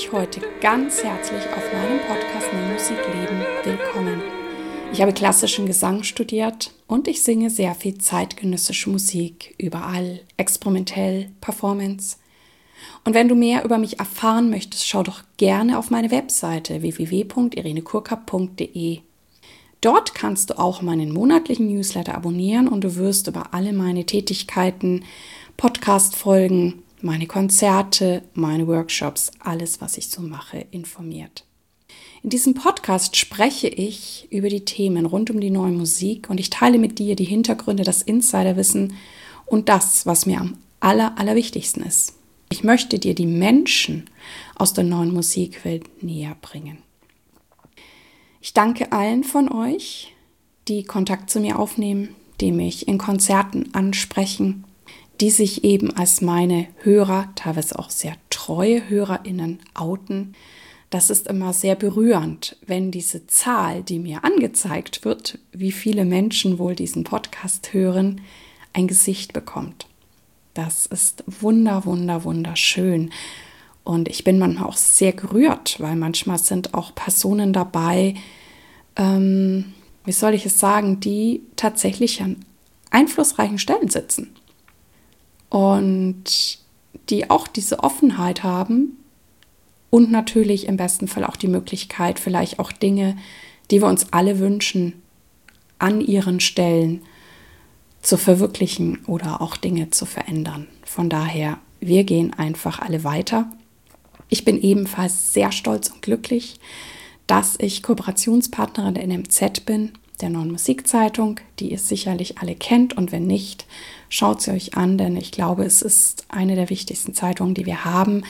dich heute ganz herzlich auf meinem Podcast Mehr Musik Leben willkommen. Ich habe klassischen Gesang studiert und ich singe sehr viel zeitgenössische Musik, überall, experimentell, Performance. Und wenn du mehr über mich erfahren möchtest, schau doch gerne auf meine Webseite www.irenekurkap.de. Dort kannst du auch meinen monatlichen Newsletter abonnieren und du wirst über alle meine Tätigkeiten, Podcast-Folgen, meine Konzerte, meine Workshops, alles, was ich so mache, informiert. In diesem Podcast spreche ich über die Themen rund um die neue Musik und ich teile mit dir die Hintergründe, das Insiderwissen und das, was mir am allerwichtigsten ist. Ich möchte dir die Menschen aus der neuen Musikwelt näher bringen. Ich danke allen von euch, die Kontakt zu mir aufnehmen, die mich in Konzerten ansprechen, die sich eben als meine Hörer, teilweise auch sehr treue HörerInnen outen. Das ist immer sehr berührend, wenn diese Zahl, die mir angezeigt wird, wie viele Menschen wohl diesen Podcast hören, ein Gesicht bekommt. Das ist wunderschön. Und ich bin manchmal auch sehr gerührt, weil manchmal sind auch Personen dabei, wie soll ich es sagen, die tatsächlich an einflussreichen Stellen sitzen. Und die auch diese Offenheit haben und natürlich im besten Fall auch die Möglichkeit, vielleicht auch Dinge, die wir uns alle wünschen, an ihren Stellen zu verwirklichen oder auch Dinge zu verändern. Von daher, wir gehen einfach alle weiter. Ich bin ebenfalls sehr stolz und glücklich, dass ich Kooperationspartnerin der NMZ bin, der Neuen Musikzeitung, die ihr sicherlich alle kennt und wenn nicht, schaut sie euch an, denn ich glaube, es ist eine der wichtigsten Zeitungen, die wir haben,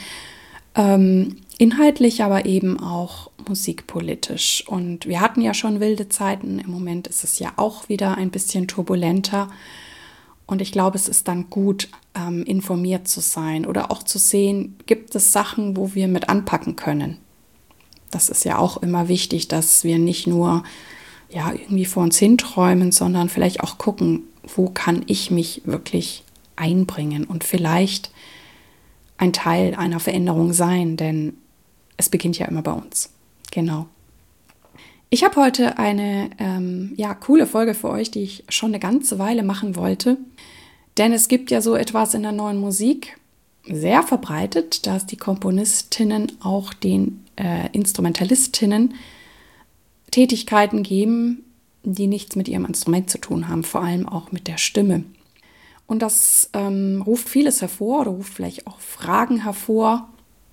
inhaltlich, aber eben auch musikpolitisch. Und wir hatten ja schon wilde Zeiten, im Moment ist es ja auch wieder ein bisschen turbulenter und ich glaube, es ist dann gut, informiert zu sein oder auch zu sehen, gibt es Sachen, wo wir mit anpacken können. Das ist ja auch immer wichtig, dass wir nicht nur irgendwie vor uns hinträumen, sondern vielleicht auch gucken, wo kann ich mich wirklich einbringen und vielleicht ein Teil einer Veränderung sein, denn es beginnt ja immer bei uns. Genau. Ich habe heute eine coole Folge für euch, die ich schon eine ganze Weile machen wollte, denn es gibt ja so etwas in der neuen Musik, sehr verbreitet, dass die Komponistinnen auch den Instrumentalistinnen Tätigkeiten geben, die nichts mit ihrem Instrument zu tun haben, vor allem auch mit der Stimme. Und das ruft vieles hervor oder ruft vielleicht auch Fragen hervor.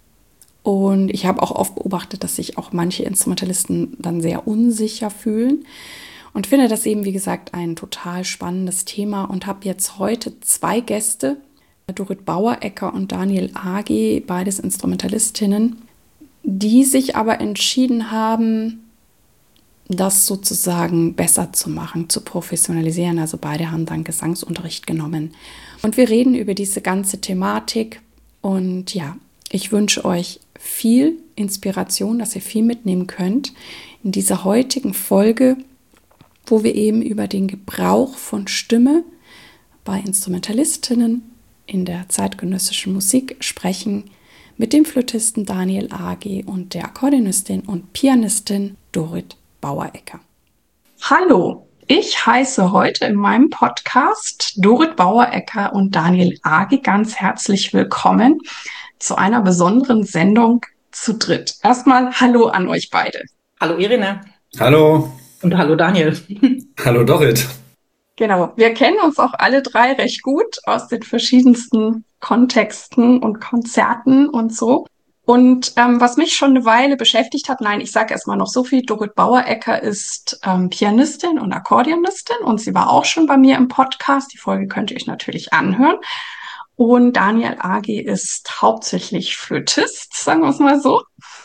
Und ich habe auch oft beobachtet, dass sich auch manche Instrumentalisten dann sehr unsicher fühlen und finde das eben, wie gesagt, ein total spannendes Thema und habe jetzt heute 2 Gäste, Dorit Bauerecker und Daniel Agi, beides Instrumentalistinnen, die sich aber entschieden haben, das sozusagen besser zu machen, zu professionalisieren. Also beide haben dann Gesangsunterricht genommen. Und wir reden über diese ganze Thematik. Und ja, ich wünsche euch viel Inspiration, dass ihr viel mitnehmen könnt in dieser heutigen Folge, wo wir eben über den Gebrauch von Stimme bei Instrumentalistinnen in der zeitgenössischen Musik sprechen, mit dem Flötisten Daniel Agi und der Akkordeonistin und Pianistin Dorit Bauerecker. Hallo, ich heiße heute in meinem Podcast Dorit Bauerecker und Daniel Agi ganz herzlich willkommen zu einer besonderen Sendung zu dritt. Erstmal Hallo an euch beide. Hallo Irene. Hallo. Und hallo Daniel. Hallo Dorit. Genau, wir kennen uns auch alle 3 recht gut aus den verschiedensten Kontexten und Konzerten und so. Und was mich schon eine Weile beschäftigt hat, ich sage erstmal noch so viel, Dorit Bauerecker ist Pianistin und Akkordeonistin und sie war auch schon bei mir im Podcast. Die Folge könnt ihr euch natürlich anhören. Und Daniel Agi ist hauptsächlich Flötist, sagen wir es mal so,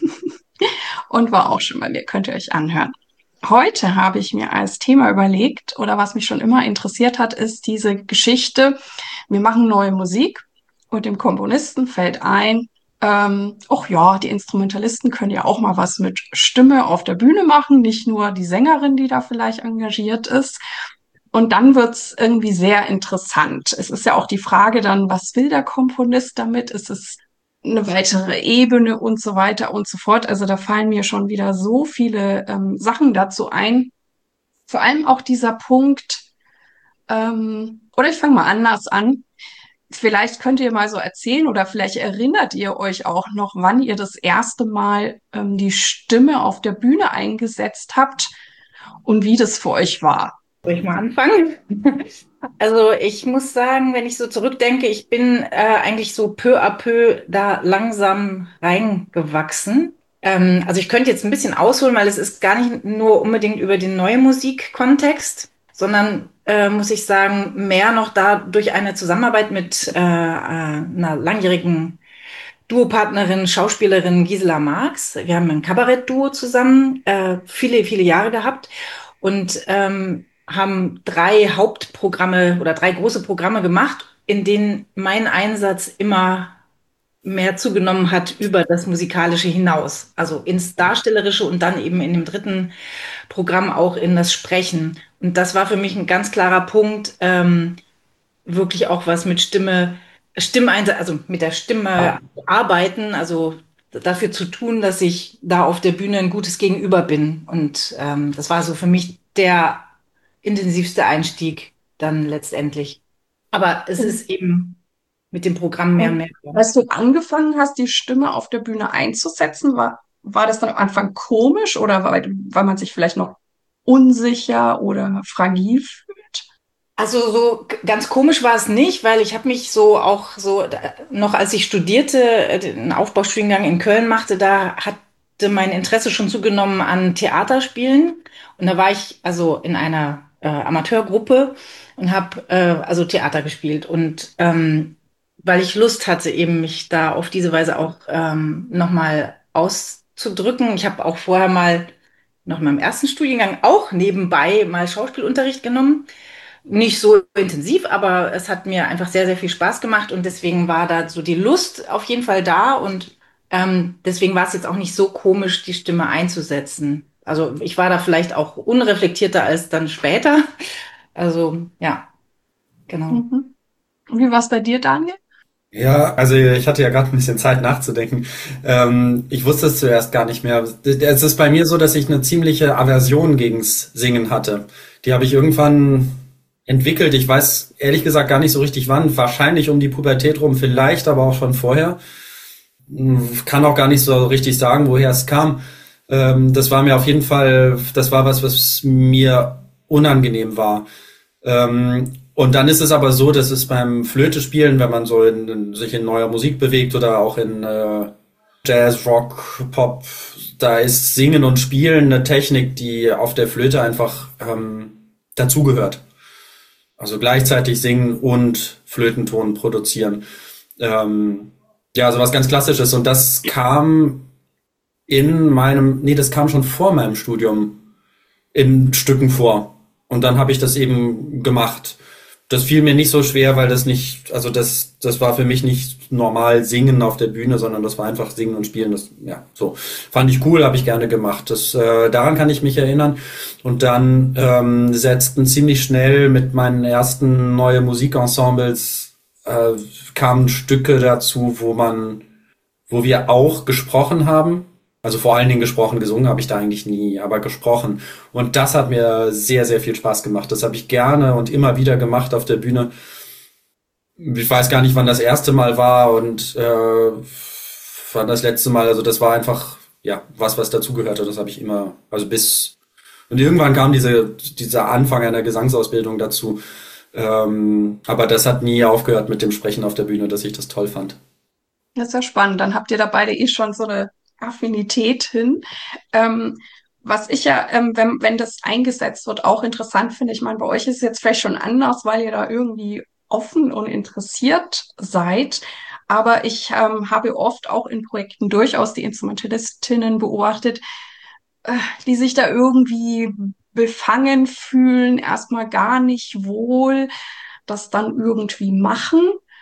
und war auch schon bei mir, könnt ihr euch anhören. Heute habe ich mir als Thema überlegt, oder was mich schon immer interessiert hat, ist diese Geschichte, wir machen neue Musik und dem Komponisten fällt ein, die Instrumentalisten können ja auch mal was mit Stimme auf der Bühne machen, nicht nur die Sängerin, die da vielleicht engagiert ist. Und dann wird's irgendwie sehr interessant. Es ist ja auch die Frage dann, was will der Komponist damit? Ist es eine weitere Ebene und so weiter und so fort. Also da fallen mir schon wieder so viele Sachen dazu ein. Vor allem auch dieser Punkt, oder ich fange mal anders an. Vielleicht könnt ihr mal so erzählen oder vielleicht erinnert ihr euch auch noch, wann ihr das erste Mal die Stimme auf der Bühne eingesetzt habt und wie das für euch war. Soll ich mal anfangen? Also ich muss sagen, wenn ich so zurückdenke, ich bin eigentlich so peu à peu da langsam reingewachsen. Also ich könnte jetzt ein bisschen ausholen, weil es ist gar nicht nur unbedingt über den neuen Musikkontext, sondern muss ich sagen, mehr noch da durch eine Zusammenarbeit mit einer langjährigen Duopartnerin, Schauspielerin Gisela Marx. Wir haben ein Kabarettduo zusammen, viele, viele Jahre gehabt und haben 3 Hauptprogramme oder 3 große Programme gemacht, in denen mein Einsatz immer mehr zugenommen hat über das Musikalische hinaus. Also ins Darstellerische und dann eben in dem dritten Programm auch in das Sprechen. Und das war für mich ein ganz klarer Punkt, wirklich auch was mit Stimmeinsatz, also mit der Stimme arbeiten, also dafür zu tun, dass ich da auf der Bühne ein gutes Gegenüber bin. Und das war so für mich der intensivste Einstieg dann letztendlich. Aber es ist eben mit dem Programm mehr und Und mehr geworden. als du angefangen hast, die Stimme auf der Bühne einzusetzen, war das dann am Anfang komisch oder weil man sich vielleicht noch unsicher oder fragil fühlt? Also so ganz komisch war es nicht, weil ich habe mich so auch so noch als ich studierte, einen Aufbaustudiengang in Köln machte, da hatte mein Interesse schon zugenommen an Theaterspielen und da war ich also in einer Amateurgruppe und habe also Theater gespielt und weil ich Lust hatte, eben mich da auf diese Weise auch nochmal auszudrücken. Ich habe auch vorher mal noch in meinem ersten Studiengang auch nebenbei mal Schauspielunterricht genommen. Nicht so intensiv, aber es hat mir einfach sehr, sehr viel Spaß gemacht und deswegen war da so die Lust auf jeden Fall da und deswegen war es jetzt auch nicht so komisch, die Stimme einzusetzen. Also ich war da vielleicht auch unreflektierter als dann später. Also ja, genau. Mhm. Wie war es bei dir, Daniel? Ja, also ich hatte ja gerade ein bisschen Zeit nachzudenken. Ich wusste es zuerst gar nicht mehr. Es ist bei mir so, dass ich eine ziemliche Aversion gegens Singen hatte. Die habe ich irgendwann entwickelt. Ich weiß ehrlich gesagt gar nicht so richtig wann. Wahrscheinlich um die Pubertät rum, vielleicht aber auch schon vorher. Kann auch gar nicht so richtig sagen, woher es kam. Das war mir auf jeden Fall, das war was mir unangenehm war. Und dann ist es aber so, dass es beim Flöte-Spielen, wenn man so sich in neuer Musik bewegt oder auch in Jazz, Rock, Pop, da ist Singen und Spielen eine Technik, die auf der Flöte einfach dazugehört. Also gleichzeitig singen und Flötenton produzieren. Ja, also was ganz Klassisches. Und das kam das kam schon vor meinem Studium in Stücken vor. Und dann habe ich das eben gemacht. Das fiel mir nicht so schwer, weil das war für mich nicht normal Singen auf der Bühne, sondern das war einfach Singen und Spielen. Das, ja, so. Fand ich cool, habe ich gerne gemacht. Daran kann ich mich erinnern. Und dann setzten ziemlich schnell mit meinen ersten neue Musikensembles kamen Stücke dazu, wo wir auch gesprochen haben. Also vor allen Dingen gesprochen, gesungen habe ich da eigentlich nie, aber gesprochen. Und das hat mir sehr, sehr viel Spaß gemacht. Das habe ich gerne und immer wieder gemacht auf der Bühne. Ich weiß gar nicht, wann das erste Mal war und wann das letzte Mal. Also das war einfach, ja, was dazugehörte. Das habe ich immer, also bis... Und irgendwann kam dieser Anfang einer Gesangsausbildung dazu. Aber das hat nie aufgehört mit dem Sprechen auf der Bühne, dass ich das toll fand. Das ist ja spannend. Dann habt ihr da beide schon so eine Affinität hin. Ähm, Was ich ja, wenn das eingesetzt wird, auch interessant finde. Ich meine, bei euch ist es jetzt vielleicht schon anders, weil ihr da irgendwie offen und interessiert seid. Aber ich habe oft auch in Projekten durchaus die Instrumentalistinnen beobachtet, die sich da irgendwie befangen fühlen, erstmal gar nicht wohl, das dann irgendwie machen.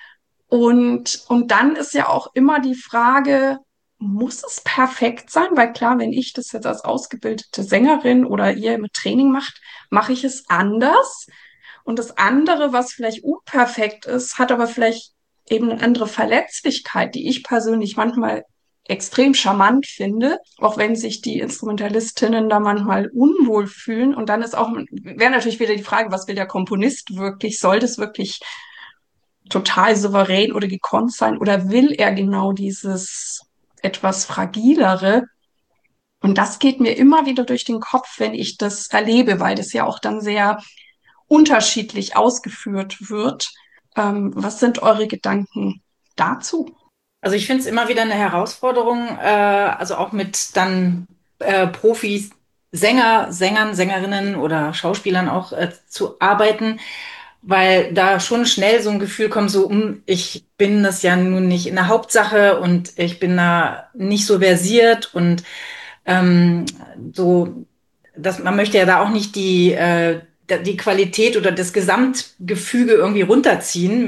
Und dann ist ja auch immer die Frage, muss es perfekt sein? Weil klar, wenn ich das jetzt als ausgebildete Sängerin oder ihr mit Training macht, mache ich es anders. Und das andere, was vielleicht unperfekt ist, hat aber vielleicht eben eine andere Verletzlichkeit, die ich persönlich manchmal extrem charmant finde, auch wenn sich die Instrumentalistinnen da manchmal unwohl fühlen. Und dann wäre natürlich wieder die Frage, was will der Komponist wirklich? Soll das wirklich total souverän oder gekonnt sein? Oder will er genau dieses etwas fragilere? Und das geht mir immer wieder durch den Kopf, wenn ich das erlebe, weil das ja auch dann sehr unterschiedlich ausgeführt wird. Was sind eure Gedanken dazu? Also ich finde es immer wieder eine Herausforderung, also auch mit dann Profis, Sängern, Sängerinnen oder Schauspielern auch zu arbeiten, weil da schon schnell so ein Gefühl kommt, so, ich bin das ja nun nicht in der Hauptsache und ich bin da nicht so versiert und ähm, so, man möchte ja da auch nicht die Qualität oder das Gesamtgefüge irgendwie runterziehen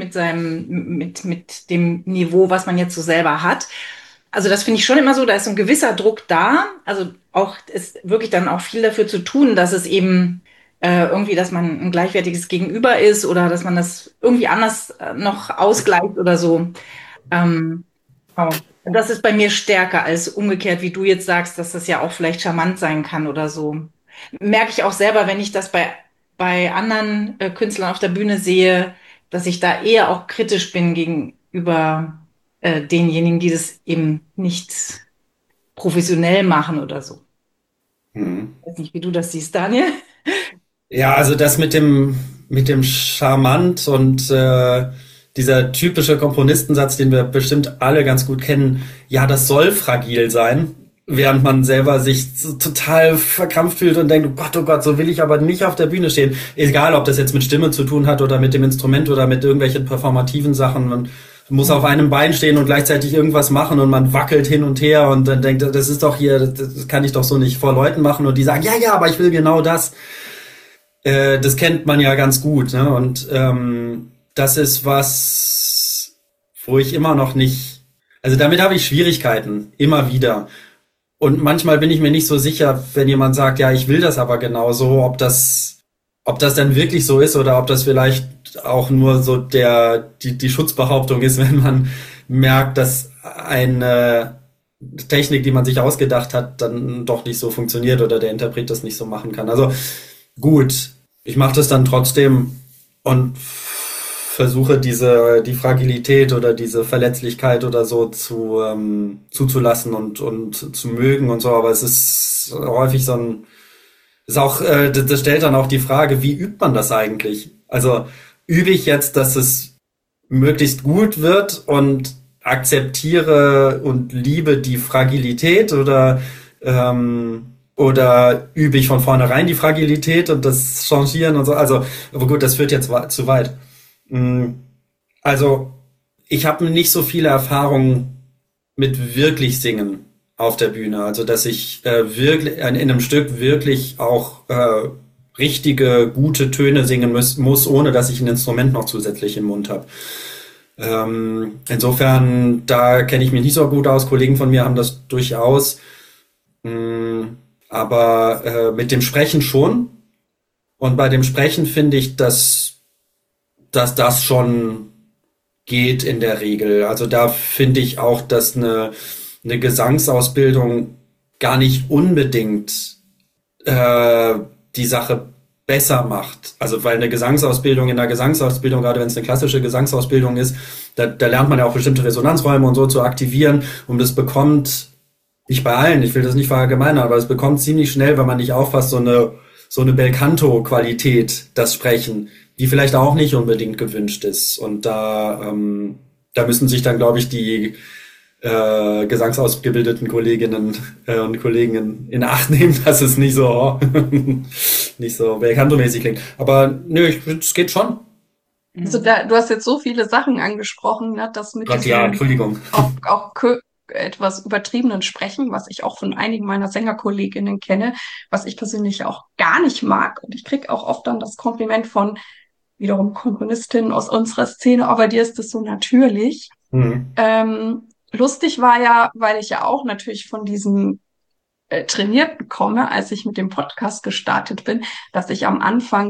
mit dem Niveau, was man jetzt so selber hat. Also das finde ich schon immer so, da ist so ein gewisser Druck da. Also auch ist wirklich dann auch viel dafür zu tun, dass es eben irgendwie, dass man ein gleichwertiges Gegenüber ist oder dass man das irgendwie anders noch ausgleicht oder so. Oh. Das ist bei mir stärker als umgekehrt, wie du jetzt sagst, dass das ja auch vielleicht charmant sein kann oder so. Merke ich auch selber, wenn ich das bei anderen Künstlern auf der Bühne sehe, dass ich da eher auch kritisch bin gegenüber denjenigen, die das eben nicht professionell machen oder so. Mhm. Ich weiß nicht, wie du das siehst, Daniel. Ja, also das mit dem Charmant und dieser typische Komponistensatz, den wir bestimmt alle ganz gut kennen, ja, das soll fragil sein, während man selber sich so total verkrampft fühlt und denkt, oh Gott, so will ich aber nicht auf der Bühne stehen. Egal, ob das jetzt mit Stimme zu tun hat oder mit dem Instrument oder mit irgendwelchen performativen Sachen. Man muss auf einem Bein stehen und gleichzeitig irgendwas machen und man wackelt hin und her und dann denkt, das ist doch hier, das kann ich doch so nicht vor Leuten machen und die sagen, ja, aber ich will genau das. Das kennt man ja ganz gut, ne? Und das ist was, wo ich immer noch nicht, also damit habe ich Schwierigkeiten, immer wieder. Und manchmal bin ich mir nicht so sicher, wenn jemand sagt, ja, ich will das aber genauso, ob das dann wirklich so ist oder ob das vielleicht auch nur so die Schutzbehauptung ist, wenn man merkt, dass eine Technik, die man sich ausgedacht hat, dann doch nicht so funktioniert oder der Interpret das nicht so machen kann. Also gut, ich mache das dann trotzdem und versuche die Fragilität oder diese Verletzlichkeit oder so zuzulassen und zu mögen und so, aber es ist häufig ist auch, das stellt dann auch die Frage, wie übt man das eigentlich? Also übe ich jetzt, dass es möglichst gut wird und akzeptiere und liebe die Fragilität oder übe ich von vornherein die Fragilität und das Changieren und so? Also, aber gut, das führt jetzt zu weit. Also, ich habe nicht so viele Erfahrungen mit wirklich Singen auf der Bühne. Also, dass ich wirklich in einem Stück wirklich auch richtige, gute Töne singen muss, ohne dass ich ein Instrument noch zusätzlich im Mund habe. Insofern, da kenne ich mich nicht so gut aus. Kollegen von mir haben das durchaus. Aber mit dem Sprechen schon. Und bei dem Sprechen finde ich, dass das schon geht in der Regel. Also da finde ich auch, dass eine Gesangsausbildung gar nicht unbedingt die Sache besser macht. Also weil eine Gesangsausbildung in der Gesangsausbildung, gerade wenn es eine klassische Gesangsausbildung ist, da lernt man ja auch bestimmte Resonanzräume und so zu aktivieren und das bekommt, nicht bei allen, ich will das nicht verallgemeinern, aber es bekommt ziemlich schnell, wenn man nicht aufpasst, so eine Belcanto-Qualität, das Sprechen, die vielleicht auch nicht unbedingt gewünscht ist. Und da müssen sich dann, glaube ich, die gesangsausgebildeten Kolleginnen und Kollegen in Acht nehmen, dass es nicht so nicht so Belcanto-mäßig klingt. Aber nö, es geht schon. Also du hast jetzt so viele Sachen angesprochen, ne, dass mit Gott, ja, Entschuldigung. auch etwas übertriebenen Sprechen, was ich auch von einigen meiner Sängerkolleginnen kenne, was ich persönlich auch gar nicht mag. Und ich kriege auch oft dann das Kompliment von wiederum Komponistinnen aus unserer Szene, aber dir ist das so natürlich. Lustig war ja, weil ich ja auch natürlich von diesem Trainierten komme, als ich mit dem Podcast gestartet bin, dass ich am Anfang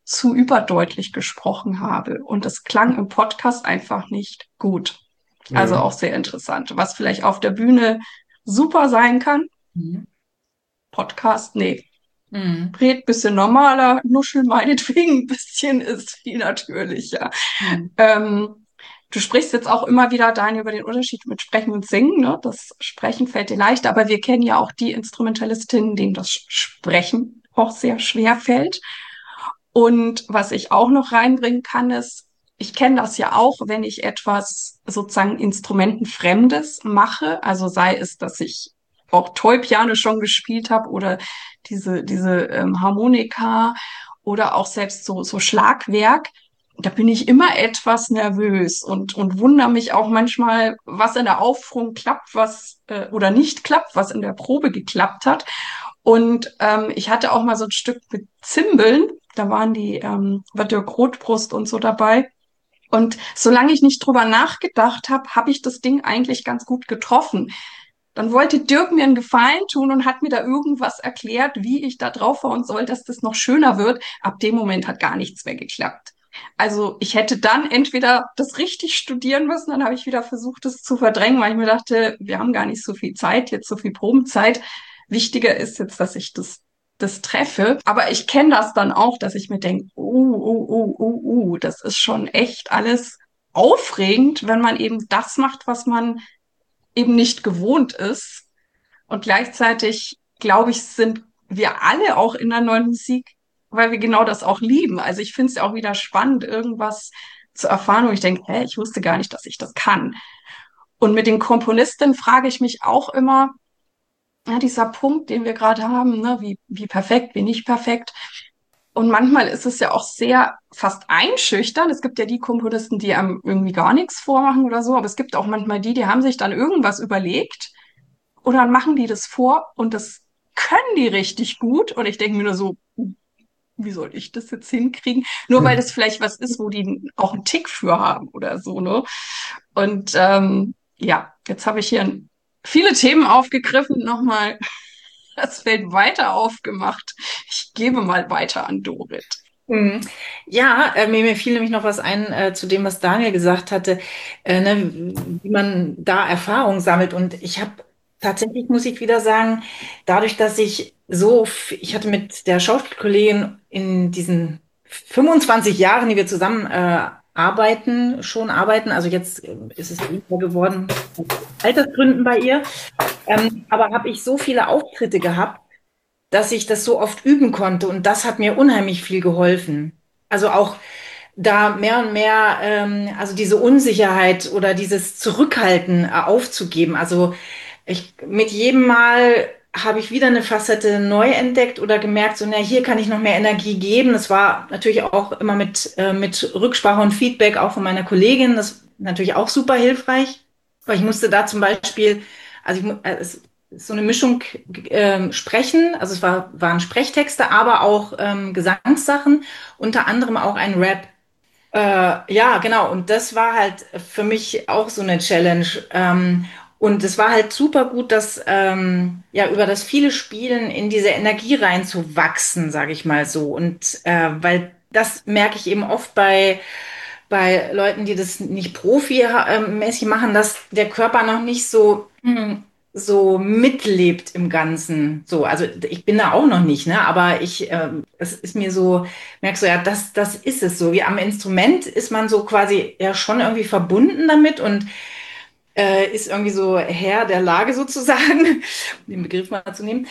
zu überdeutlich gesprochen habe. Und das klang im Podcast einfach nicht gut. Also auch sehr interessant. Was vielleicht auf der Bühne super sein kann. Mhm. Podcast, nee. Mhm. Red bisschen normaler, nuschel meinetwegen ein bisschen, ist viel natürlicher. Mhm. Du sprichst jetzt auch immer wieder, Daniel, über den Unterschied mit Sprechen und Singen. Ne? Das Sprechen fällt dir leicht, aber wir kennen ja auch die Instrumentalistinnen, denen das Sprechen auch sehr schwer fällt. Und was ich auch noch reinbringen kann, ist, ich kenne das ja auch, wenn ich etwas sozusagen Instrumentenfremdes mache. Also sei es, dass ich auch Toy-Piano schon gespielt habe oder diese Harmonika oder auch selbst so Schlagwerk. Da bin ich immer etwas nervös und wundere mich auch manchmal, was in der Aufführung klappt, was oder nicht klappt, was in der Probe geklappt hat. Und ich hatte auch mal so ein Stück mit Zimbeln, da war Dirk Rotbrust und so dabei. Und solange ich nicht drüber nachgedacht habe, habe ich das Ding eigentlich ganz gut getroffen. Dann wollte Dirk mir einen Gefallen tun und hat mir da irgendwas erklärt, wie ich da draufhauen soll, dass das noch schöner wird. Ab dem Moment hat gar nichts mehr geklappt. Also ich hätte dann entweder das richtig studieren müssen, dann habe ich wieder versucht, das zu verdrängen, weil ich mir dachte, wir haben gar nicht so viel Zeit, jetzt so viel Probenzeit. Wichtiger ist jetzt, dass ich das treffe. Aber ich kenne das dann auch, dass ich mir denke, das ist schon echt alles aufregend, wenn man eben das macht, was man eben nicht gewohnt ist. Und gleichzeitig, glaube ich, sind wir alle auch in der neuen Musik, weil wir genau das auch lieben. Also ich finde es ja auch wieder spannend, irgendwas zu erfahren, wo ich denke, ich wusste gar nicht, dass ich das kann. Und mit den Komponistinnen frage ich mich auch immer, ja, dieser Punkt, den wir gerade haben, ne, wie perfekt, wie nicht perfekt. Und manchmal ist es ja auch sehr fast einschüchtern. Es gibt ja die Komponisten, die einem irgendwie gar nichts vormachen oder so, aber es gibt auch manchmal die haben sich dann irgendwas überlegt und dann machen die das vor und das können die richtig gut. Und ich denke mir nur so, wie soll ich das jetzt hinkriegen? Nur weil das vielleicht was ist, wo die auch einen Tick für haben oder so, ne? Und ja, jetzt habe ich hier viele Themen aufgegriffen, nochmal das Feld weiter aufgemacht. Ich gebe mal weiter an Dorit. Mhm. Ja, mir fiel nämlich noch was ein zu dem, was Daniel gesagt hatte, ne, wie man da Erfahrung sammelt. Und ich habe tatsächlich, muss ich wieder sagen, dadurch, dass ich hatte mit der Schauspielkollegin in diesen 25 Jahren, die wir zusammen schon arbeiten, also jetzt ist es weniger geworden, aus Altersgründen bei ihr, aber habe ich so viele Auftritte gehabt, dass ich das so oft üben konnte und das hat mir unheimlich viel geholfen. Also auch da mehr und mehr, also diese Unsicherheit oder dieses Zurückhalten aufzugeben. Also mit jedem Mal habe ich wieder eine Facette neu entdeckt oder gemerkt, so, na, hier kann ich noch mehr Energie geben. Das war natürlich auch immer mit Rücksprache und Feedback auch von meiner Kollegin. Das ist natürlich auch super hilfreich, weil ich musste da zum Beispiel, es ist so eine Mischung sprechen, also waren Sprechtexte, aber auch Gesangssachen, unter anderem auch ein Rap. Ja, genau. Und das war halt für mich auch so eine Challenge. Und es war halt super gut, ja, über das viele Spielen in diese Energie reinzuwachsen, sage ich mal so. Und weil das merke ich eben oft bei Leuten, die das nicht profimäßig machen, dass der Körper noch nicht so mitlebt im Ganzen. So, also ich bin da auch noch nicht, ne? Aber es ist mir so, merkst du ja, das ist es so. Wie am Instrument ist man so quasi ja schon irgendwie verbunden damit und ist irgendwie so Herr der Lage sozusagen, um den Begriff mal zu nehmen.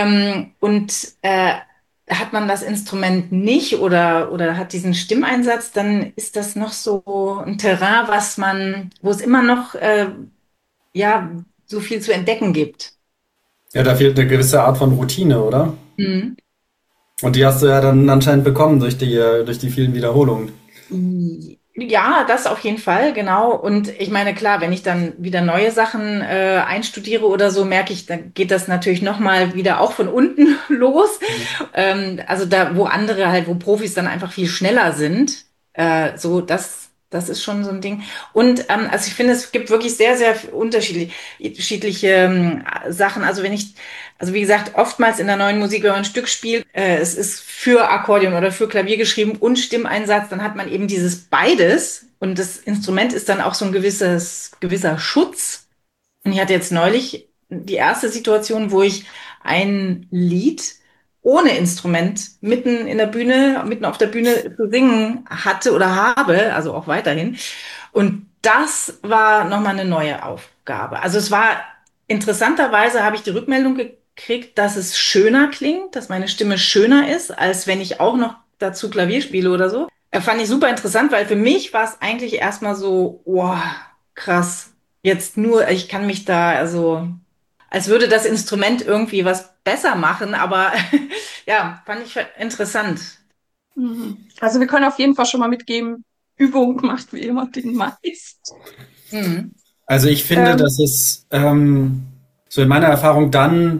Hat man das Instrument nicht oder hat diesen Stimmeinsatz, dann ist das noch so ein Terrain, wo es immer noch ja so viel zu entdecken gibt. Ja, da fehlt eine gewisse Art von Routine, oder? Mhm. Und die hast du ja dann anscheinend bekommen durch die vielen Wiederholungen. Ja, das auf jeden Fall, genau. Und ich meine, klar, wenn ich dann wieder neue Sachen einstudiere oder so, merke ich, dann geht das natürlich nochmal wieder auch von unten los. Also da, wo Profis dann einfach viel schneller sind, so das Das ist schon so ein Ding. Und also ich finde, es gibt wirklich sehr, sehr unterschiedliche Sachen. Also wie gesagt, oftmals in der neuen Musik, wenn man ein Stück spielt, es ist für Akkordeon oder für Klavier geschrieben und Stimmeinsatz, dann hat man eben dieses beides. Und das Instrument ist dann auch so ein gewisser Schutz. Und ich hatte jetzt neulich die erste Situation, wo ich ein Lied ohne Instrument mitten auf der Bühne zu singen hatte oder habe, also auch weiterhin. Und das war nochmal eine neue Aufgabe. Also es war, interessanterweise habe ich die Rückmeldung gekriegt, dass es schöner klingt, dass meine Stimme schöner ist, als wenn ich auch noch dazu Klavier spiele oder so. Fand ich super interessant, weil für mich war es eigentlich erstmal so, wow, krass. Jetzt nur, ich kann mich da, also als würde das Instrument irgendwie was besser machen, aber ja, fand ich interessant. Also wir können auf jeden Fall schon mal mitgeben, Übung macht wie immer den Meister. Mhm. Also ich finde, dass es so in meiner Erfahrung dann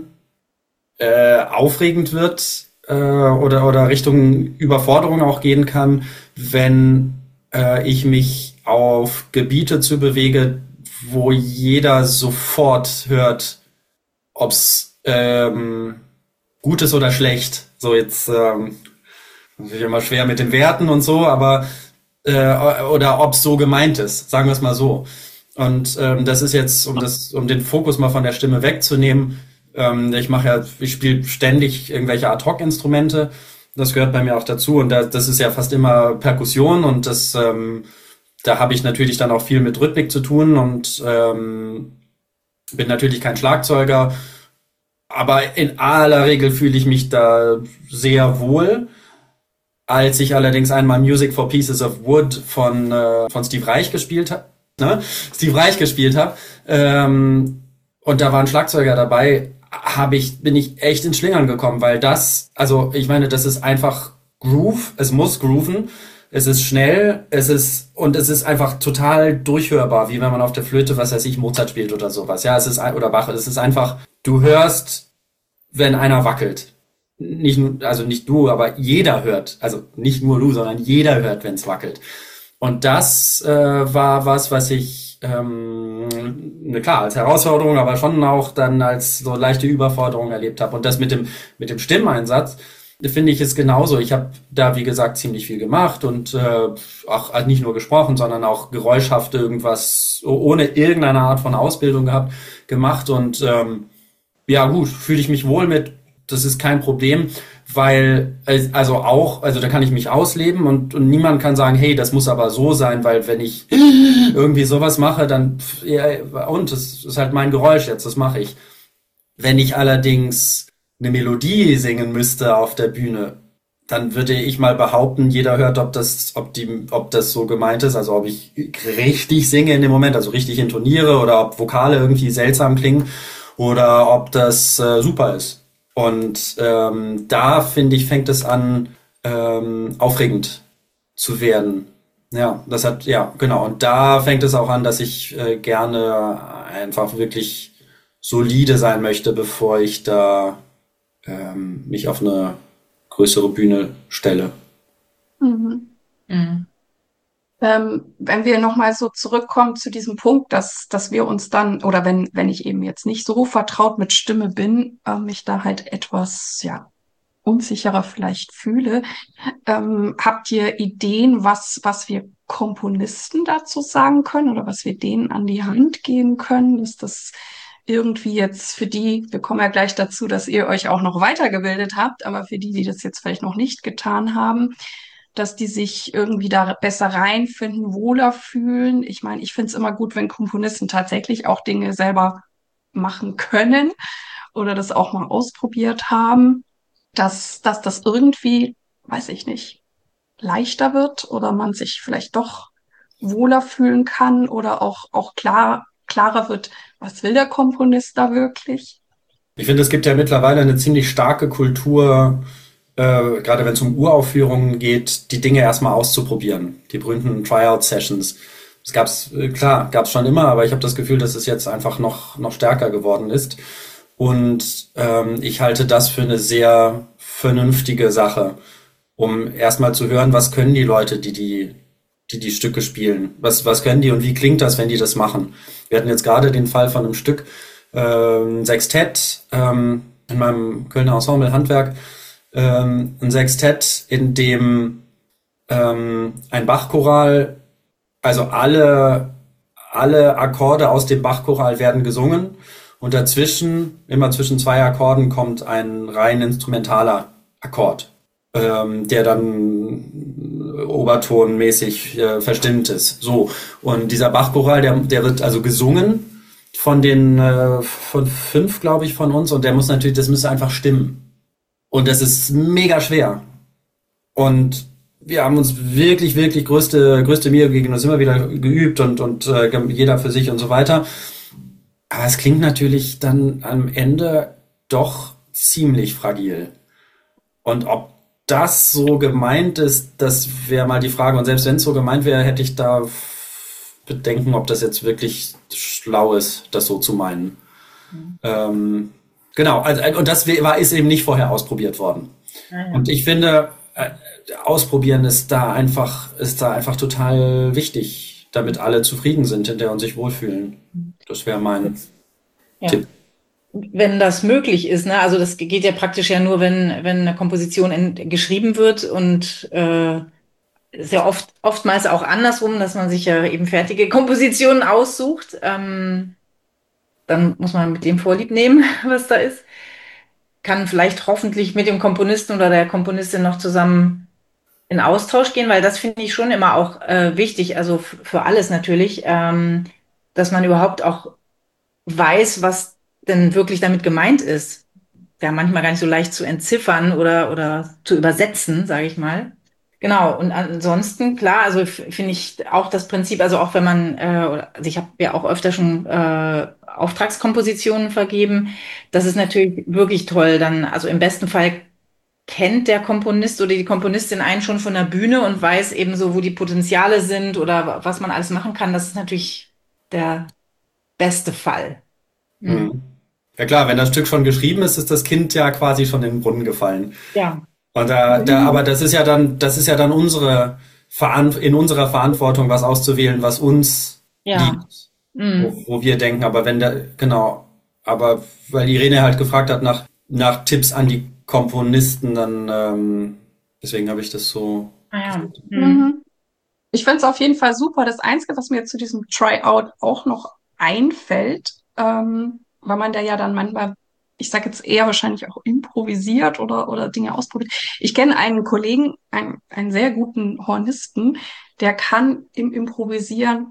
aufregend wird oder Richtung Überforderung auch gehen kann, wenn ich mich auf Gebiete zu bewege, wo jeder sofort hört, ob's gut ist oder schlecht. So jetzt natürlich immer schwer mit den Werten und so, aber oder ob's so gemeint ist, sagen wir es mal so. Und das ist jetzt, um den Fokus mal von der Stimme wegzunehmen. Ich spiele ständig irgendwelche Ad-Hoc-Instrumente. Das gehört bei mir auch dazu. Und das ist ja fast immer Perkussion und da habe ich natürlich dann auch viel mit Rhythmik zu tun und bin natürlich kein Schlagzeuger. Aber in aller Regel fühle ich mich da sehr wohl. Als ich allerdings einmal Music for Pieces of Wood von Steve Reich gespielt habe, und da war ein Schlagzeuger dabei, bin ich echt ins Schlingern gekommen, weil ich meine, das ist einfach Groove, es muss grooven, es ist schnell, es ist einfach total durchhörbar, wie wenn man auf der Flöte, was weiß ich, Mozart spielt oder sowas, ja, oder Bach, es ist einfach, du hörst, wenn einer wackelt. Nicht du, aber jeder hört, also nicht nur du, sondern jeder hört, wenn es wackelt. Und das war was ich klar als Herausforderung, aber schon auch dann als so leichte Überforderung erlebt habe. Und das mit dem Stimmeinsatz finde ich ist genauso. Ich habe da wie gesagt ziemlich viel gemacht und auch nicht nur gesprochen, sondern auch geräuschhaft irgendwas ohne irgendeine Art von Ausbildung gemacht und ja gut, fühle ich mich wohl mit. Das ist kein Problem, weil da kann ich mich ausleben und niemand kann sagen, hey, das muss aber so sein, weil wenn ich irgendwie sowas mache, dann das ist halt mein Geräusch jetzt, das mache ich. Wenn ich allerdings eine Melodie singen müsste auf der Bühne, dann würde ich mal behaupten, jeder hört, ob das so gemeint ist, also ob ich richtig singe in dem Moment, also richtig intoniere oder ob Vokale irgendwie seltsam klingen oder ob das super ist. Und da, finde ich, fängt es an, aufregend zu werden. Ja, genau. Und da fängt es auch an, dass ich gerne einfach wirklich solide sein möchte, bevor ich da mich auf eine größere Bühne stelle. Mhm. Mhm. Wenn wir nochmal so zurückkommen zu diesem Punkt, dass wir uns dann, oder wenn ich eben jetzt nicht so vertraut mit Stimme bin, mich da halt etwas, ja, unsicherer vielleicht fühle, habt ihr Ideen, was wir Komponisten dazu sagen können oder was wir denen an die Hand geben können? Ist das irgendwie jetzt für die, wir kommen ja gleich dazu, dass ihr euch auch noch weitergebildet habt, aber für die das jetzt vielleicht noch nicht getan haben, dass die sich irgendwie da besser reinfinden, wohler fühlen. Ich meine, ich finde es immer gut, wenn Komponisten tatsächlich auch Dinge selber machen können oder das auch mal ausprobiert haben, dass das irgendwie, weiß ich nicht, leichter wird oder man sich vielleicht doch wohler fühlen kann oder auch klarer wird, was will der Komponist da wirklich? Ich finde, es gibt ja mittlerweile eine ziemlich starke Kultur, gerade wenn es um Uraufführungen geht, die Dinge erstmal auszuprobieren. Die berühmten Tryout-Sessions. Das gab's schon immer, aber ich habe das Gefühl, dass es jetzt einfach noch stärker geworden ist. Und ich halte das für eine sehr vernünftige Sache, um erstmal zu hören, was können die Leute, die die Stücke spielen? Was können die und wie klingt das, wenn die das machen? Wir hatten jetzt gerade den Fall von einem Stück, ein Sextett, in meinem Kölner Ensemble Handwerk, ein Sextett, in dem ein Bachchoral, also alle Akkorde aus dem Bachchoral werden gesungen und dazwischen, immer zwischen zwei Akkorden, kommt ein rein instrumentaler Akkord, der dann obertonmäßig verstimmt ist. So. Und dieser Bachchoral, der wird also gesungen von 5, glaube ich, von uns, und das müsste einfach stimmen. Und das ist mega schwer. Und wir haben uns wirklich, wirklich größte Mühe gegeben, das immer wieder geübt und jeder für sich und so weiter. Aber es klingt natürlich dann am Ende doch ziemlich fragil. Und ob das so gemeint ist, das wäre mal die Frage. Und selbst wenn es so gemeint wäre, hätte ich da Bedenken, ob das jetzt wirklich schlau ist, das so zu meinen. Genau, also, und das ist eben nicht vorher ausprobiert worden. Ja. Und ich finde, ausprobieren ist da einfach total wichtig, damit alle zufrieden sind hinterher und sich wohlfühlen. Das wäre mein Tipp. Wenn das möglich ist, ne? Also das geht ja praktisch ja nur, wenn eine Komposition geschrieben wird, und ist ja oftmals auch andersrum, dass man sich ja eben fertige Kompositionen aussucht. Dann muss man mit dem Vorlieb nehmen, was da ist. Kann vielleicht hoffentlich mit dem Komponisten oder der Komponistin noch zusammen in Austausch gehen, weil das finde ich schon immer auch wichtig, also für alles natürlich, dass man überhaupt auch weiß, was denn wirklich damit gemeint ist. Ja, manchmal gar nicht so leicht zu entziffern oder zu übersetzen, sage ich mal. Genau, und ansonsten, klar, also finde ich auch das Prinzip, also auch wenn man, also ich habe ja auch öfter schon Auftragskompositionen vergeben, das ist natürlich wirklich toll, dann, also im besten Fall kennt der Komponist oder die Komponistin einen schon von der Bühne und weiß eben so, wo die Potenziale sind oder was man alles machen kann. Das ist natürlich der beste Fall. Mhm. Ja klar, wenn das Stück schon geschrieben ist, ist das Kind ja quasi schon in den Brunnen gefallen. Ja. Und aber das ist ja dann in unserer Verantwortung, was auszuwählen, was uns liegt, wo wir denken. Aber aber weil Irene halt gefragt hat nach Tipps an die Komponisten, dann deswegen habe ich das so. Ich finde es auf jeden Fall super. Das Einzige, was mir zu diesem Tryout auch noch einfällt, weil man da ja dann manchmal, ich sage jetzt eher wahrscheinlich auch improvisiert oder Dinge ausprobiert. Ich kenne einen Kollegen, einen sehr guten Hornisten, der kann im Improvisieren